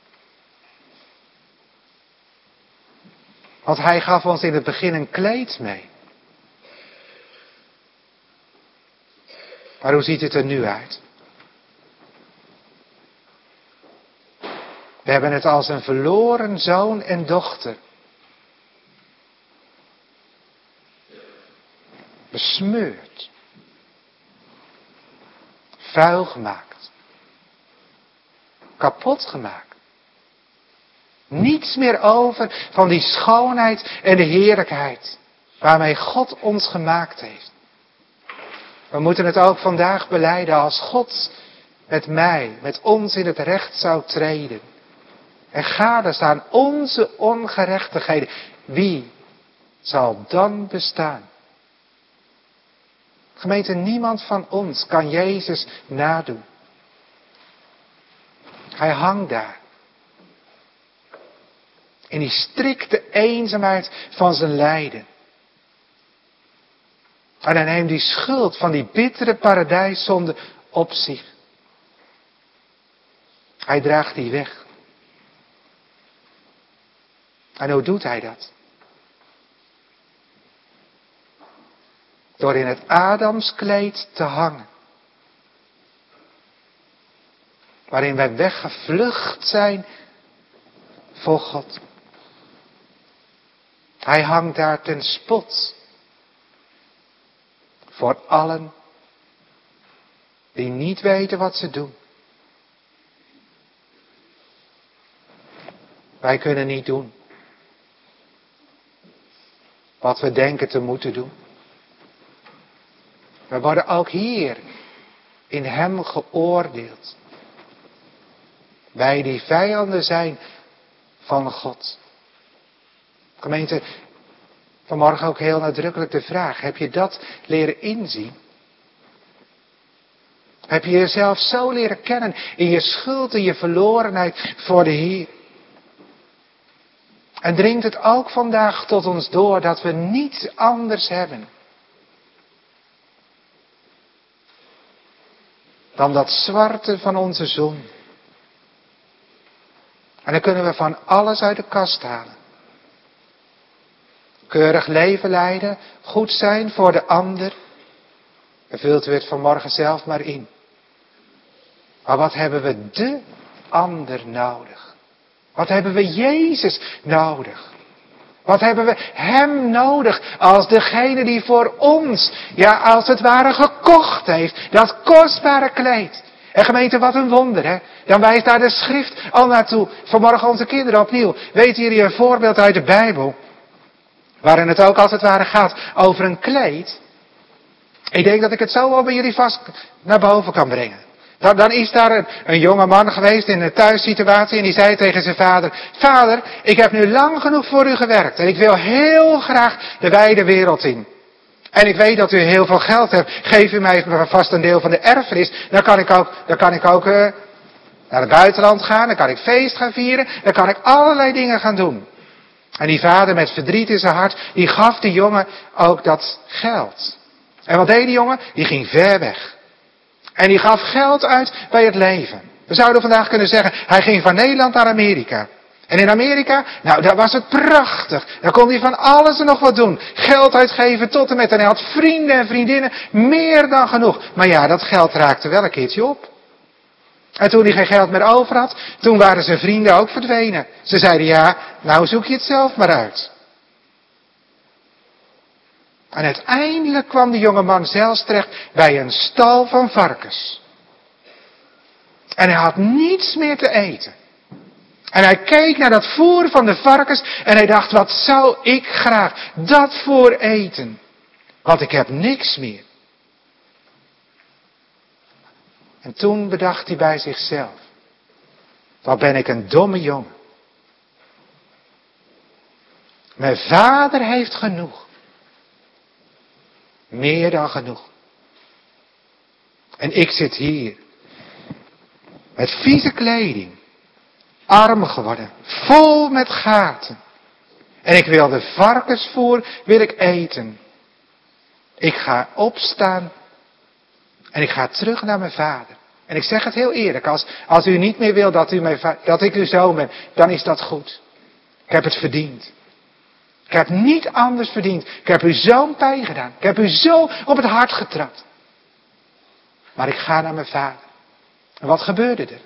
Want Hij gaf ons in het begin een kleed mee. Maar hoe ziet het er nu uit? We hebben het als een verloren zoon en dochter. Besmeurd. Vuil gemaakt. Kapot gemaakt. Niets meer over van die schoonheid en de heerlijkheid waarmee God ons gemaakt heeft. We moeten het ook vandaag belijden als God met mij, met ons in het recht zou treden. En gadestaan onze ongerechtigheden. Wie zal dan bestaan? Gemeente, niemand van ons kan Jezus nadoen. Hij hangt daar. In die strikte eenzaamheid van zijn lijden. En hij neemt die schuld van die bittere paradijszonde op zich. Hij draagt die weg. En hoe doet hij dat? Door in het Adamskleed te hangen. Waarin wij weggevlucht zijn voor God. Hij hangt daar ten spot. Voor allen die niet weten wat ze doen. Wij kunnen niet doen wat we denken te moeten doen. We worden ook hier in hem geoordeeld. Wij die vijanden zijn van God. Gemeente, vanmorgen ook heel nadrukkelijk de vraag. Heb je dat leren inzien? Heb je jezelf zo leren kennen in je schuld en je verlorenheid voor de Heer? En dringt het ook vandaag tot ons door dat we niets anders hebben dan dat zwarte van onze zonde. En dan kunnen we van alles uit de kast halen. Keurig leven leiden, goed zijn voor de ander. En vult u het vanmorgen zelf maar in. Maar wat hebben we de ander nodig? Wat hebben we Jezus nodig? Wat hebben we hem nodig als degene die voor ons, ja als het ware gekocht heeft, dat kostbare kleed. En gemeente, wat een wonder, hè? Dan wijst daar de schrift al naartoe. Vanmorgen onze kinderen opnieuw. Weet jullie een voorbeeld uit de Bijbel? Waarin het ook als het ware gaat over een kleed. Ik denk dat ik het zo wel bij jullie vast naar boven kan brengen. Dan is daar een jonge man geweest in een thuissituatie en die zei tegen zijn vader: Vader, ik heb nu lang genoeg voor u gewerkt en ik wil heel graag de wijde wereld in. En ik weet dat u heel veel geld hebt. Geef u mij vast een deel van de erfenis. Dan kan ik ook naar het buitenland gaan. Dan kan ik feest gaan vieren. Dan kan ik allerlei dingen gaan doen. En die vader met verdriet in zijn hart, die gaf die jongen ook dat geld. En wat deed die jongen? Die ging ver weg. En die gaf geld uit bij het leven. We zouden vandaag kunnen zeggen, hij ging van Nederland naar Amerika. En in Amerika, nou daar was het prachtig. Daar kon hij van alles en nog wat doen. Geld uitgeven tot en met. En hij had vrienden en vriendinnen, meer dan genoeg. Maar ja, dat geld raakte wel een keertje op. En toen hij geen geld meer over had, toen waren zijn vrienden ook verdwenen. Ze zeiden, ja, nou zoek je het zelf maar uit. En uiteindelijk kwam de jonge man zelfs terecht bij een stal van varkens. En hij had niets meer te eten. En hij keek naar dat voer van de varkens en hij dacht, wat zou ik graag dat voer eten? Want ik heb niks meer. En toen bedacht hij bij zichzelf, wat ben ik een domme jongen. Mijn vader heeft genoeg. Meer dan genoeg. En ik zit hier. Met vieze kleding. Arm geworden. Vol met gaten. En ik wil de varkensvoer eten. Ik ga opstaan. En ik ga terug naar mijn vader. En ik zeg het heel eerlijk. Als u niet meer wil dat ik uw zoon ben. Dan is dat goed. Ik heb het verdiend. Ik heb niet anders verdiend. Ik heb u zo'n pijn gedaan. Ik heb u zo op het hart getrapt. Maar ik ga naar mijn vader. En wat gebeurde er?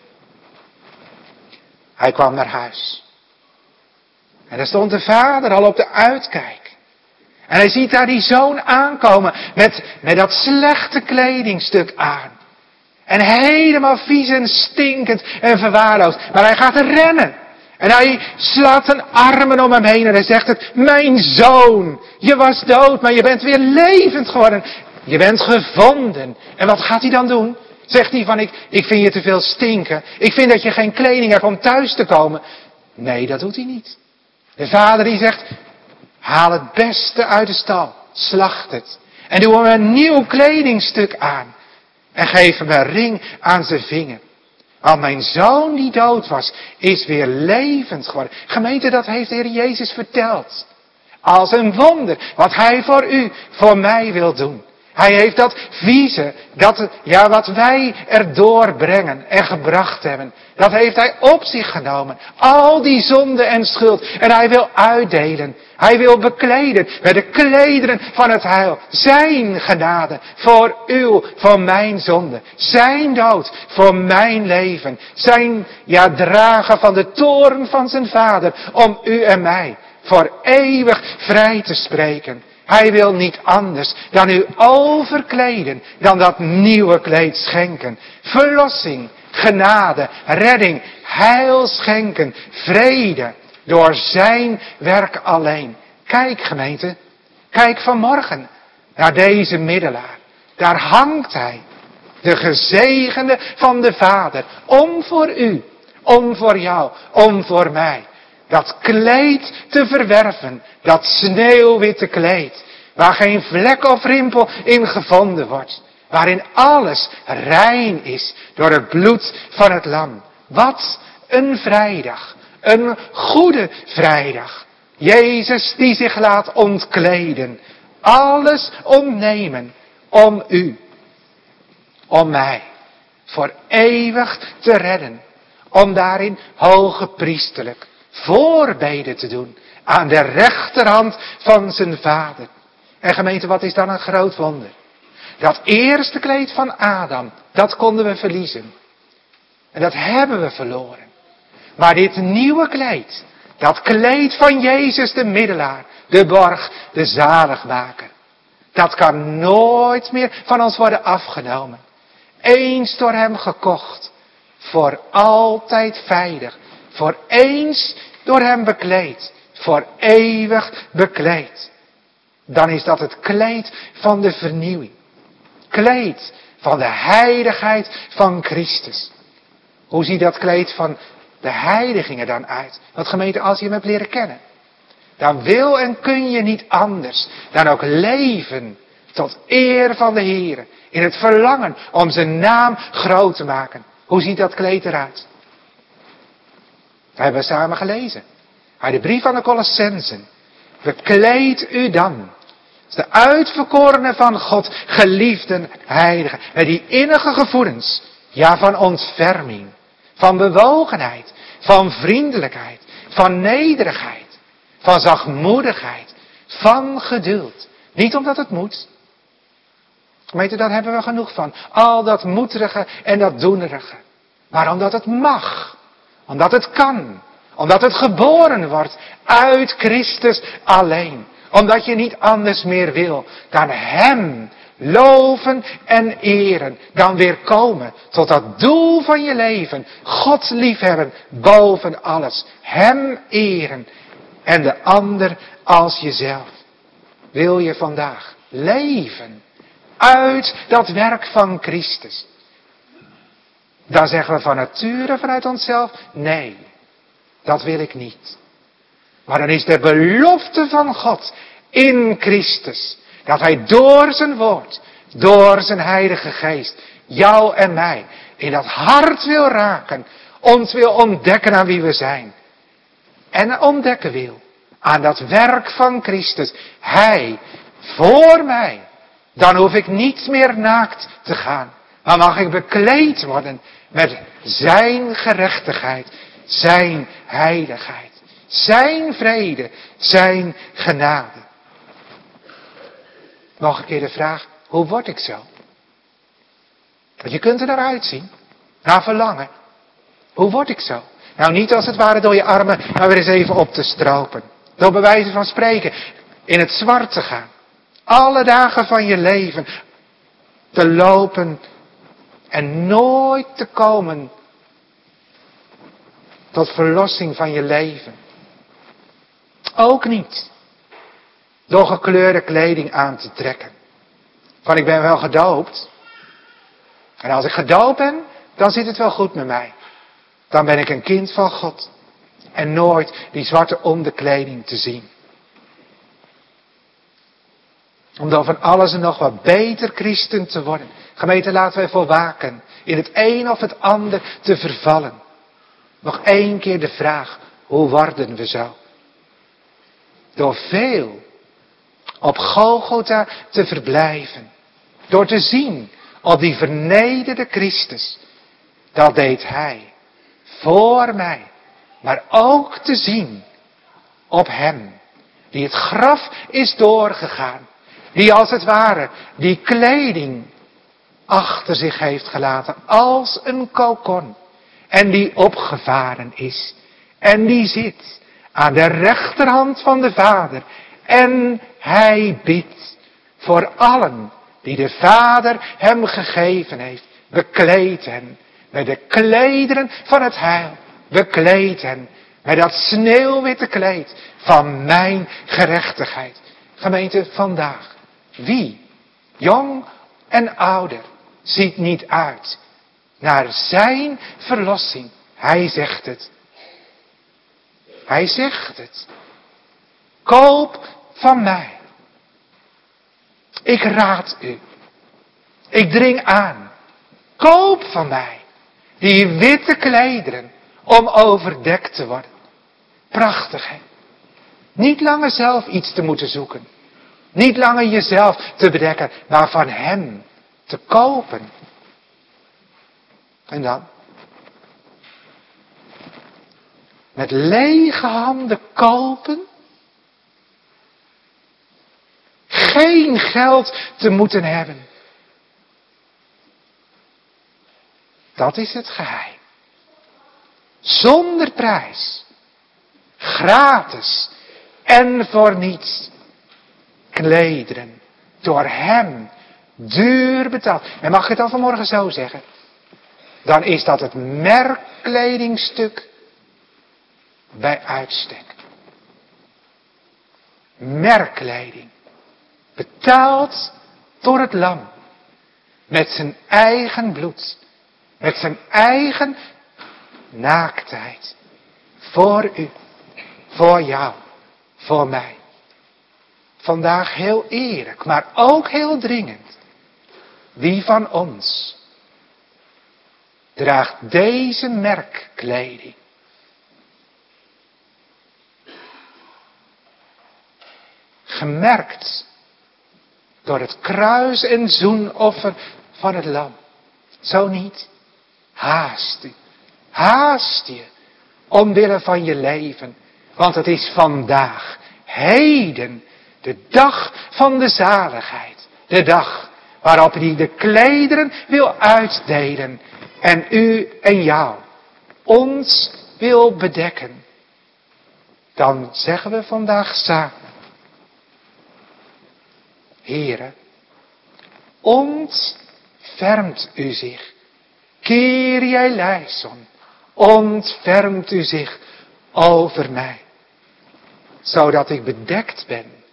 Hij kwam naar huis. En daar stond de vader al op de uitkijk. En hij ziet daar die zoon aankomen met dat slechte kledingstuk aan. En helemaal vies en stinkend en verwaarloosd. Maar hij gaat rennen. En hij slaat zijn armen om hem heen en hij zegt het, mijn zoon, je was dood, maar je bent weer levend geworden. Je bent gevonden. En wat gaat hij dan doen? Zegt hij van, ik vind je te veel stinken. Ik vind dat je geen kleding hebt om thuis te komen. Nee, dat doet hij niet. De vader die zegt, haal het beste uit de stal. Slacht het. En doe hem een nieuw kledingstuk aan. En geef hem een ring aan zijn vinger. Want mijn zoon die dood was, is weer levend geworden. Gemeente, dat heeft de Heer Jezus verteld. Als een wonder, wat hij voor u, voor mij wil doen. Hij heeft dat vieze, wat wij erdoor brengen en gebracht hebben. Dat heeft hij op zich genomen. Al die zonde en schuld. En hij wil uitdelen. Hij wil bekleden met de klederen van het heil. Zijn genade voor uw, voor mijn zonde. Zijn dood voor mijn leven. Zijn, dragen van de toorn van zijn vader. Om u en mij voor eeuwig vrij te spreken. Hij wil niet anders dan u overkleden, dan dat nieuwe kleed schenken. Verlossing, genade, redding, heil schenken, vrede, door zijn werk alleen. Kijk gemeente, kijk vanmorgen naar deze middelaar. Daar hangt hij, de gezegende van de Vader, om voor u, om voor jou, om voor mij, dat kleed te verwerven, dat sneeuwwitte kleed, waar geen vlek of rimpel in gevonden wordt, waarin alles rein is door het bloed van het lam. Wat een vrijdag, een goede vrijdag. Jezus die zich laat ontkleden, alles ontnemen om u, om mij, voor eeuwig te redden, om daarin hoge priesterlijk voorbeden te doen aan de rechterhand van zijn Vader. En gemeente, wat is dan een groot wonder? Dat eerste kleed van Adam, dat konden we verliezen. En dat hebben we verloren. Maar dit nieuwe kleed, dat kleed van Jezus de middelaar, de borg, de zaligmaker, dat kan nooit meer van ons worden afgenomen. Eens door hem gekocht, voor altijd veilig, voor eens door hem bekleed, voor eeuwig bekleed. Dan is dat het kleed van de vernieuwing. Kleed van de heiligheid van Christus. Hoe ziet dat kleed van de heiliging er dan uit? Want gemeente, als je hem hebt leren kennen, dan wil en kun je niet anders dan ook leven tot eer van de Heer. In het verlangen om zijn naam groot te maken. Hoe ziet dat kleed eruit? Dat hebben we samen gelezen. Uit de brief aan de Colossensen. Bekleed u dan. De uitverkorenen van God, geliefden, heiligen. Met die innige gevoelens. Ja, van ontferming. Van bewogenheid. Van vriendelijkheid. Van nederigheid. Van zachtmoedigheid. Van geduld. Niet omdat het moet. Gemeente, daar hebben we genoeg van. Al dat moederige en dat doenerige. Maar omdat het mag. Omdat het kan. Omdat het geboren wordt uit Christus alleen. Omdat je niet anders meer wil dan hem loven en eren. Dan weer komen tot dat doel van je leven. God liefhebben boven alles. Hem eren. En de ander als jezelf. Wil je vandaag leven uit dat werk van Christus? Dan zeggen we van nature vanuit onszelf, nee, dat wil ik niet. Maar dan is de belofte van God in Christus, dat hij door zijn woord, door zijn heilige geest, jou en mij, in dat hart wil raken, ons wil ontdekken aan wie we zijn. En ontdekken wil aan dat werk van Christus. Hij voor mij. Dan hoef ik niet meer naakt te gaan. Maar mag ik bekleed worden met zijn gerechtigheid, zijn heiligheid, zijn vrede, zijn genade. Nog een keer de vraag, hoe word ik zo? Want je kunt er naar uitzien, naar verlangen. Hoe word ik zo? Nou, niet als het ware door je armen maar weer eens even op te stropen. Door bij wijze van spreken in het zwart te gaan. Alle dagen van je leven te lopen en nooit te komen tot verlossing van je leven. Ook niet door gekleurde kleding aan te trekken. Van ik ben wel gedoopt. En als ik gedoopt ben, dan zit het wel goed met mij. Dan ben ik een kind van God. En nooit die zwarte onderkleding te zien. Om dan van alles en nog wat beter christen te worden. Gemeente, laten wij voor waken. In het een of het ander te vervallen. Nog één keer de vraag. Hoe worden we zo? Door veel op Golgotha te verblijven. Door te zien op die vernederde Christus. Dat deed hij. Voor mij. Maar ook te zien op hem. Die het graf is doorgegaan. Die als het ware die kleding achter zich heeft gelaten als een kokon. En die opgevaren is. En die zit aan de rechterhand van de Vader. En hij bidt voor allen die de Vader hem gegeven heeft. Bekleed hen met de klederen van het heil. Bekleed hen met dat sneeuwwitte kleed van mijn gerechtigheid. Gemeente, vandaag. Wie, jong en ouder ziet niet uit naar zijn verlossing. Hij zegt het. Hij zegt het. Koop van mij. Ik raad u. Ik dring aan. Koop van mij. Die witte klederen om overdekt te worden. Prachtig, hè? Niet langer zelf iets te moeten zoeken. Niet langer jezelf te bedekken, maar van hem te kopen. En dan? Met lege handen kopen? Geen geld te moeten hebben. Dat is het geheim. Zonder prijs. Gratis. En voor niets. Klederen. Door hem. Duur betaald. En mag ik het dan vanmorgen zo zeggen? Dan is dat het merkkledingstuk bij uitstek. Merkkleding. Betaald door het lam. Met zijn eigen bloed. Met zijn eigen naaktheid. Voor u. Voor jou. Voor mij. Vandaag heel eerlijk, maar ook heel dringend. Wie van ons draagt deze merkkleding? Gemerkt door het kruis en zoenoffer van het lam. Zo niet. Haast u. Haast je. Omwille van je leven. Want het is vandaag, heden, de dag van de zaligheid. De dag waarop hij de klederen wil uitdelen. En u en jou. Ons wil bedekken. Dan zeggen we vandaag samen. Heere, ontfermt u zich. Kyrie eleison, ontfermt u zich over mij. Zodat ik bedekt ben.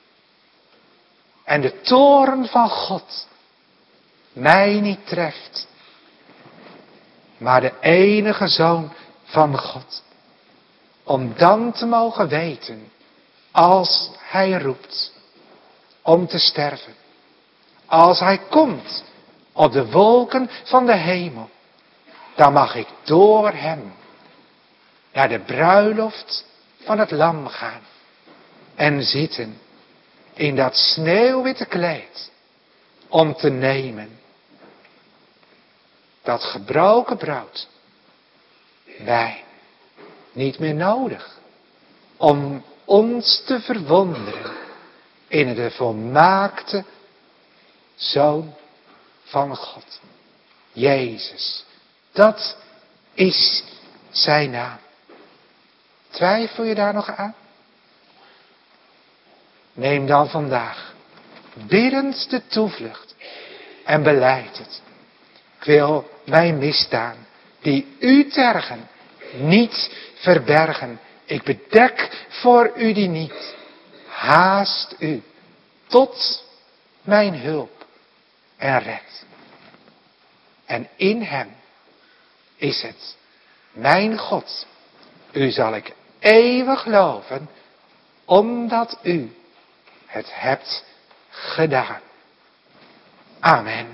En de toorn van God mij niet treft. Maar de enige Zoon van God. Om dan te mogen weten, als hij roept, om te sterven. Als hij komt op de wolken van de hemel, dan mag ik door hem naar de bruiloft van het lam gaan. En zitten in dat sneeuwwitte kleed om te nemen dat gebroken brood. Wij niet meer nodig om ons te verwonderen in de volmaakte Zoon van God. Jezus. Dat is zijn naam. Twijfel je daar nog aan? Neem dan vandaag biddend de toevlucht en belijd het. Ik wil mijn misdaan, die u tergen, niet verbergen. Ik bedek voor u die niet. Haast u tot mijn hulp en red. En in hem is het, mijn God, u zal ik eeuwig loven, omdat u het hebt gedaan. Amen.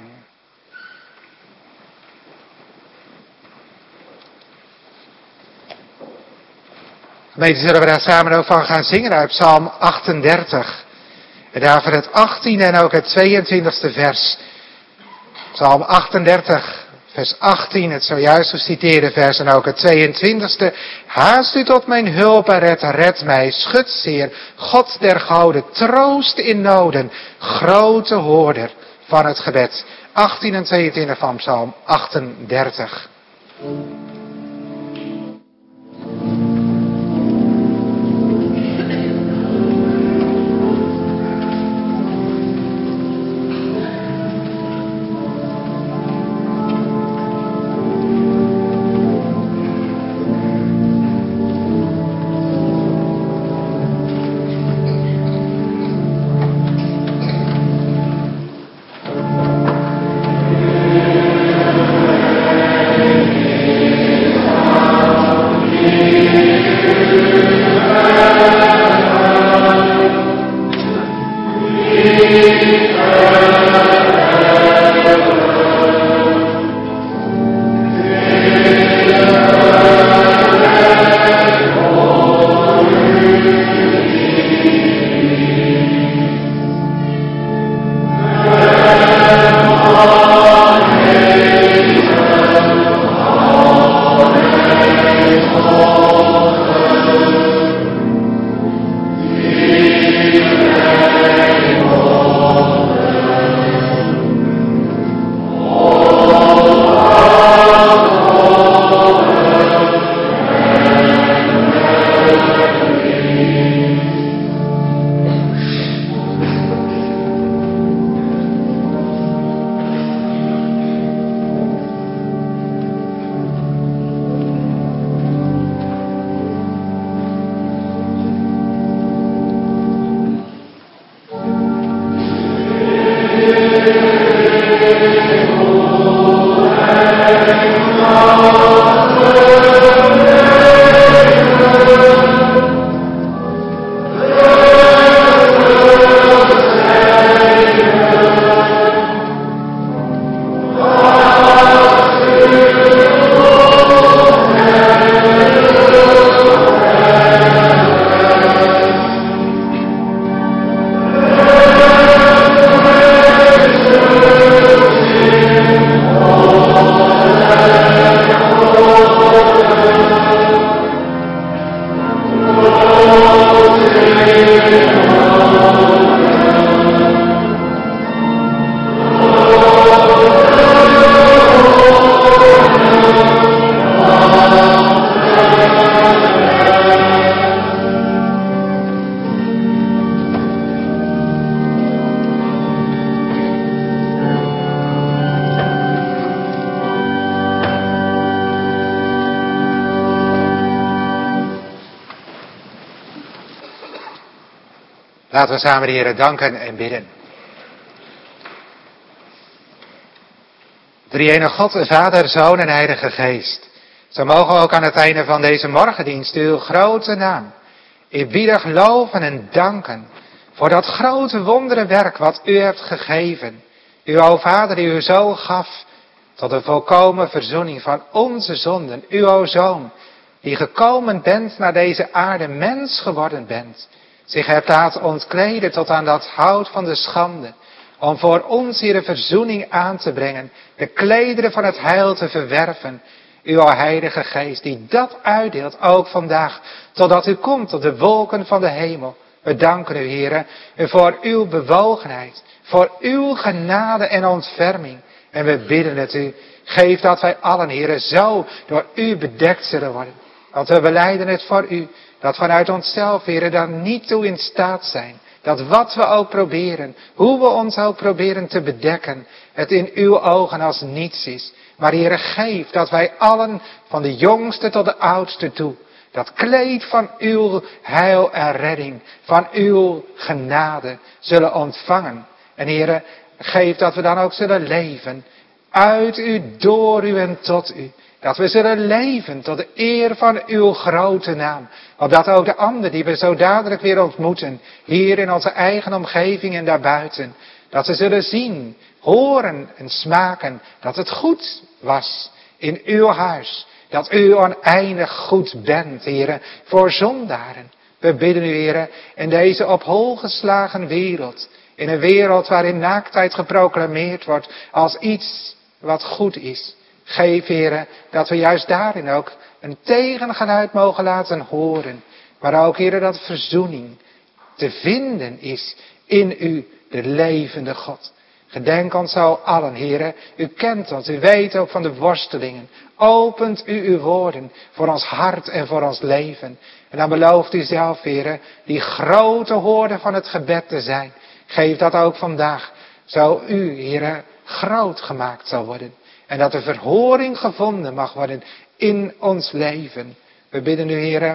Gemeente, zullen we daar samen ook van gaan zingen uit Psalm 38. En daarvan het 18e en ook het 22e vers. Psalm 38, vers 18, het zojuist geciteerde vers en ook het 22e. Haast u tot mijn hulp en red mij, schut zeer, God der goden, troost in noden, grote hoorder van het gebed. 18 en 22 van Psalm 38. Laten we samen de Heer danken en bidden. Drie-ene God, de Vader, Zoon en Heilige Geest. Zo mogen we ook aan het einde van deze morgendienst uw grote naam eerbiedig loven en danken voor dat grote wonderenwerk wat u hebt gegeven. U, o Vader, die uw Zoon gaf tot de volkomen verzoening van onze zonden. U, o Zoon, die gekomen bent naar deze aarde, mens geworden bent. Zich hebt laten ontkleden tot aan dat hout van de schande. Om voor ons hier een verzoening aan te brengen. De klederen van het heil te verwerven. U, o Heilige Geest, die dat uitdeelt ook vandaag. Totdat u komt tot de wolken van de hemel. We danken u, Heere, voor uw bewogenheid. Voor uw genade en ontferming. En we bidden het u. Geef dat wij allen, Heere, zo door u bedekt zullen worden. Want we belijden het voor u. Dat vanuit onszelf, Heere, daar niet toe in staat zijn. Dat wat we ook proberen, hoe we ons ook proberen te bedekken, het in uw ogen als niets is. Maar Heere, geef dat wij allen, van de jongste tot de oudste toe, dat kleed van uw heil en redding, van uw genade, zullen ontvangen. En Heere, geef dat we dan ook zullen leven, uit u, door u en tot u. Dat we zullen leven tot de eer van uw grote naam. Opdat ook de anderen die we zo dadelijk weer ontmoeten, hier in onze eigen omgeving en daarbuiten, dat ze zullen zien, horen en smaken dat het goed was in uw huis. Dat u oneindig goed bent, Heere, voor zondaren. We bidden u, Heere, in deze op hol geslagen wereld. In een wereld waarin naaktheid geproclameerd wordt als iets wat goed is. Geef, Heere, dat we juist daarin ook een tegengeluid mogen laten horen. Maar ook, Heere, dat verzoening te vinden is in u, de levende God. Gedenk ons zo allen, Heere. U kent ons, u weet ook van de worstelingen. Opent u uw woorden voor ons hart en voor ons leven. En dan belooft u zelf, Heere, die grote hoorder van het gebed te zijn. Geef dat ook vandaag, zo u, Heere, groot gemaakt zal worden. En dat er verhoring gevonden mag worden in ons leven. We bidden u, Heere,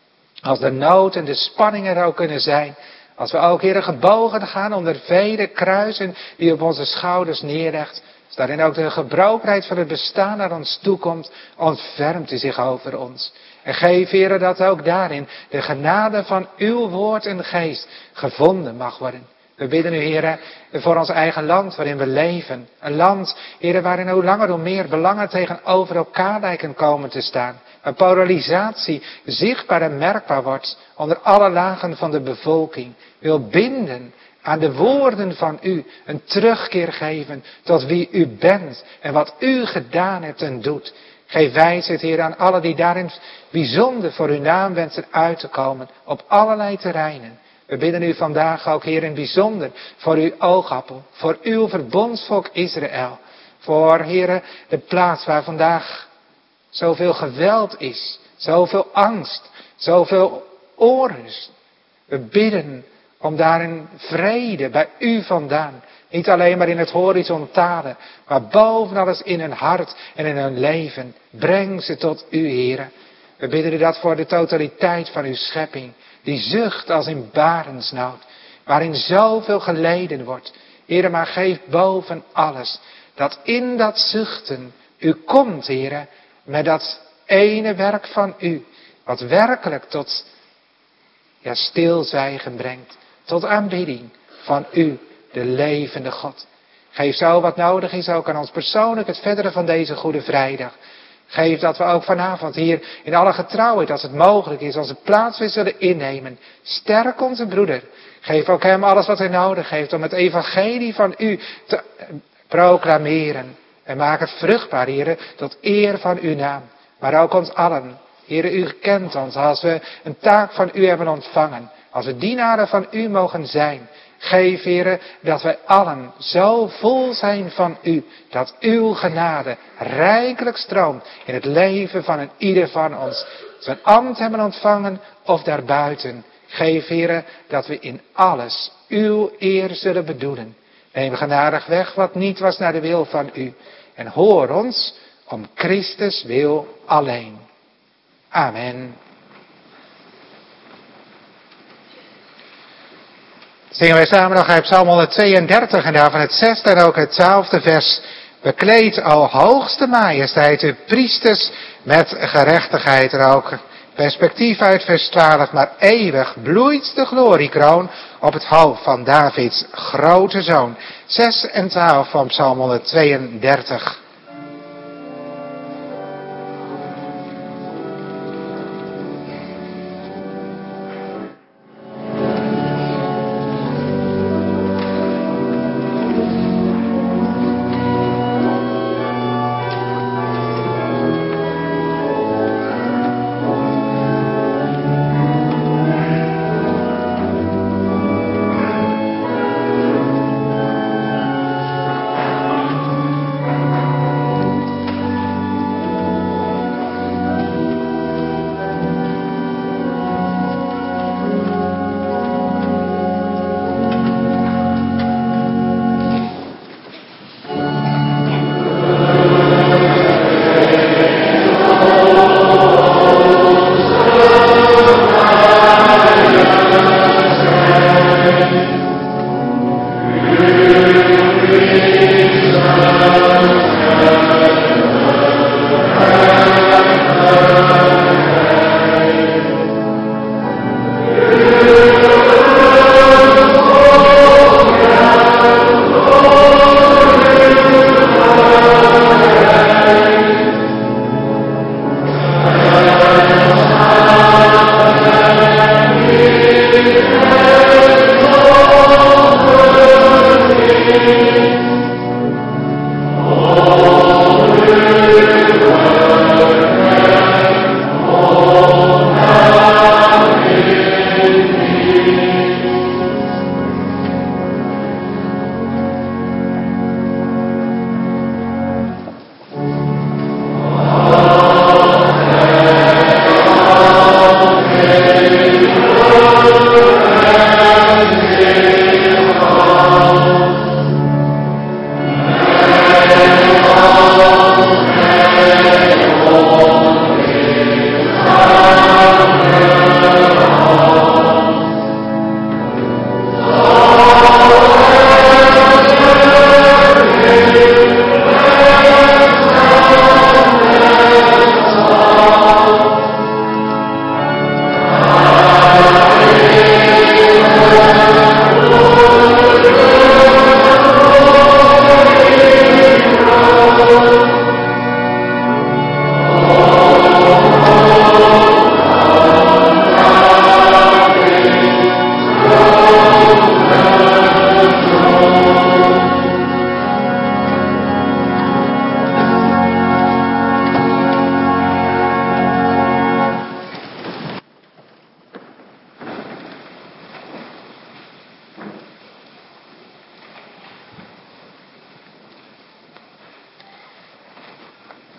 als de nood en de spanning er ook kunnen zijn. Als we ook, Heere, gebogen gaan onder vele kruisen die op onze schouders neerlegt. Als daarin ook de gebrokenheid van het bestaan naar ons toekomt, ontfermt u zich over ons. En geef, Heere, dat ook daarin de genade van uw woord en geest gevonden mag worden. We bidden u, Heere, voor ons eigen land waarin we leven. Een land, Heere, waarin hoe langer hoe meer belangen tegenover elkaar lijken komen te staan. Waar polarisatie zichtbaar en merkbaar wordt onder alle lagen van de bevolking. Wil binden aan de woorden van u, een terugkeer geven tot wie u bent en wat u gedaan hebt en doet. Geef wijsheid, Heer, aan allen die daarin bijzonder voor uw naam wensen uit te komen op allerlei terreinen. We bidden u vandaag ook, Heer, in bijzonder voor uw oogappel, voor uw verbondsvolk Israël. Voor, Heer, de plaats waar vandaag zoveel geweld is, zoveel angst, zoveel onrust. We bidden om daarin vrede bij u vandaan. Niet alleen maar in het horizontale, maar boven alles in hun hart en in hun leven. Breng ze tot u, Heere. We bidden u dat voor de totaliteit van uw schepping. Die zucht als in barensnood, waarin zoveel geleden wordt. Heere, maar geef boven alles, dat in dat zuchten u komt, Heere, met dat ene werk van u, wat werkelijk tot stilzwijgen brengt, tot aanbidding van u, de levende God. Geef zo wat nodig is ook aan ons persoonlijk het verdere van deze Goede Vrijdag. Geef dat we ook vanavond hier in alle getrouwheid, als het mogelijk is, onze plaats weer zullen innemen. Sterk onze broeder. Geef ook hem alles wat hij nodig heeft om het evangelie van u te proclameren. En maak het vruchtbaar, Heere, tot eer van uw naam. Maar ook ons allen. Heere, u kent ons als we een taak van u hebben ontvangen. Als we dienaren van u mogen zijn. Geef, Heere, dat wij allen zo vol zijn van u, dat uw genade rijkelijk stroomt in het leven van een ieder van ons. Als we een ambt hebben ontvangen of daarbuiten. Geef, Heere, dat we in alles uw eer zullen bedoelen. Neem genadig weg wat niet was naar de wil van u. En hoor ons om Christus wil alleen. Amen. Zingen wij samen nog uit Psalm 132 en daarvan het 6e en ook het 12e vers. Bekleed, o hoogste majesteit, uw priesters met gerechtigheid. En ook perspectief uit vers 12. Maar eeuwig bloeit de gloriekroon op het hoofd van Davids grote zoon. 6 en 12 van Psalm 132.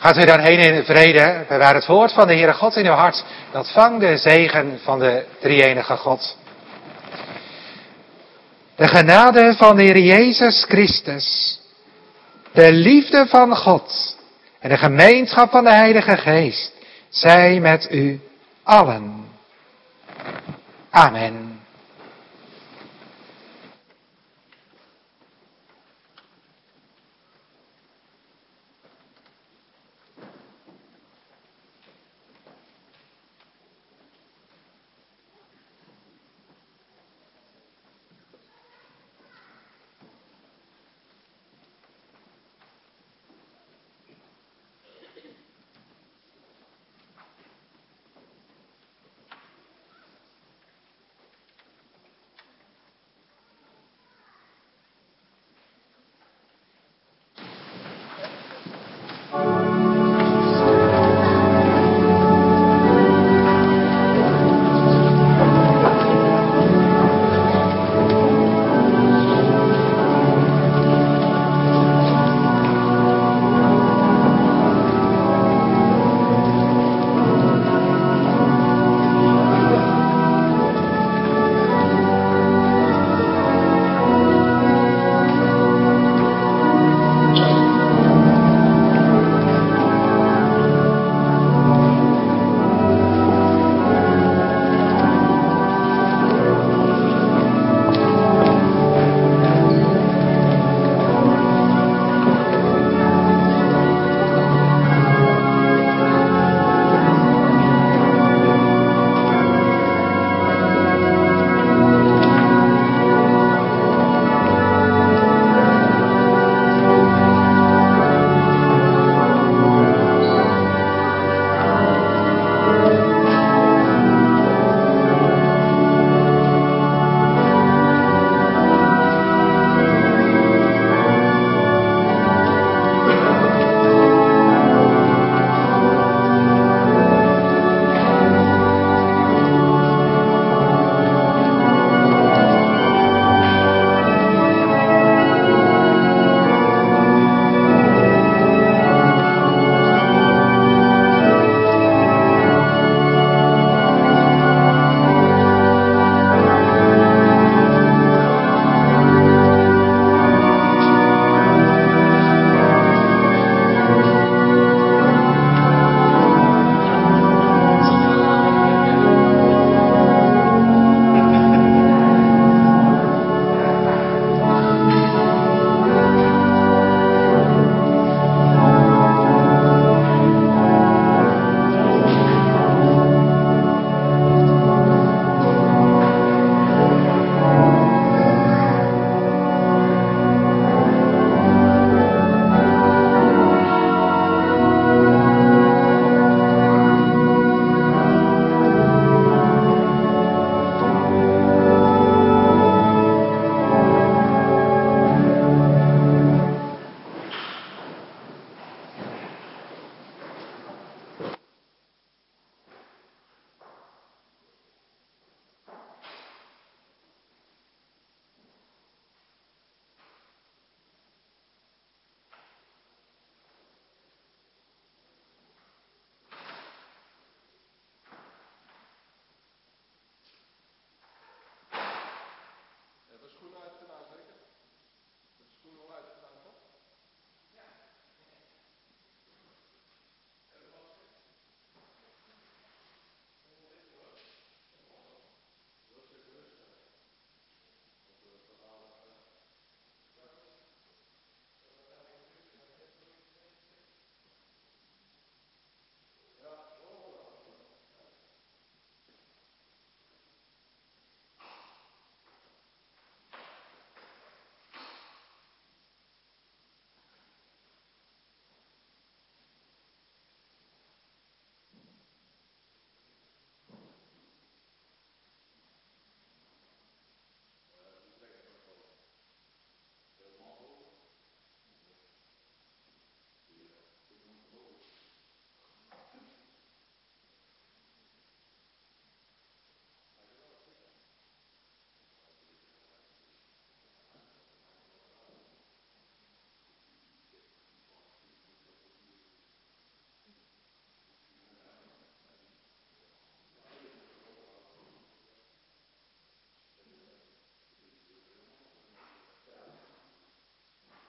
Gaat u dan heen in vrede, bewaar het woord van de Heere God in uw hart, dat vangt de zegen van de drie-enige God. De genade van de Heer Jezus Christus, de liefde van God en de gemeenschap van de Heilige Geest, zij met u allen. Amen.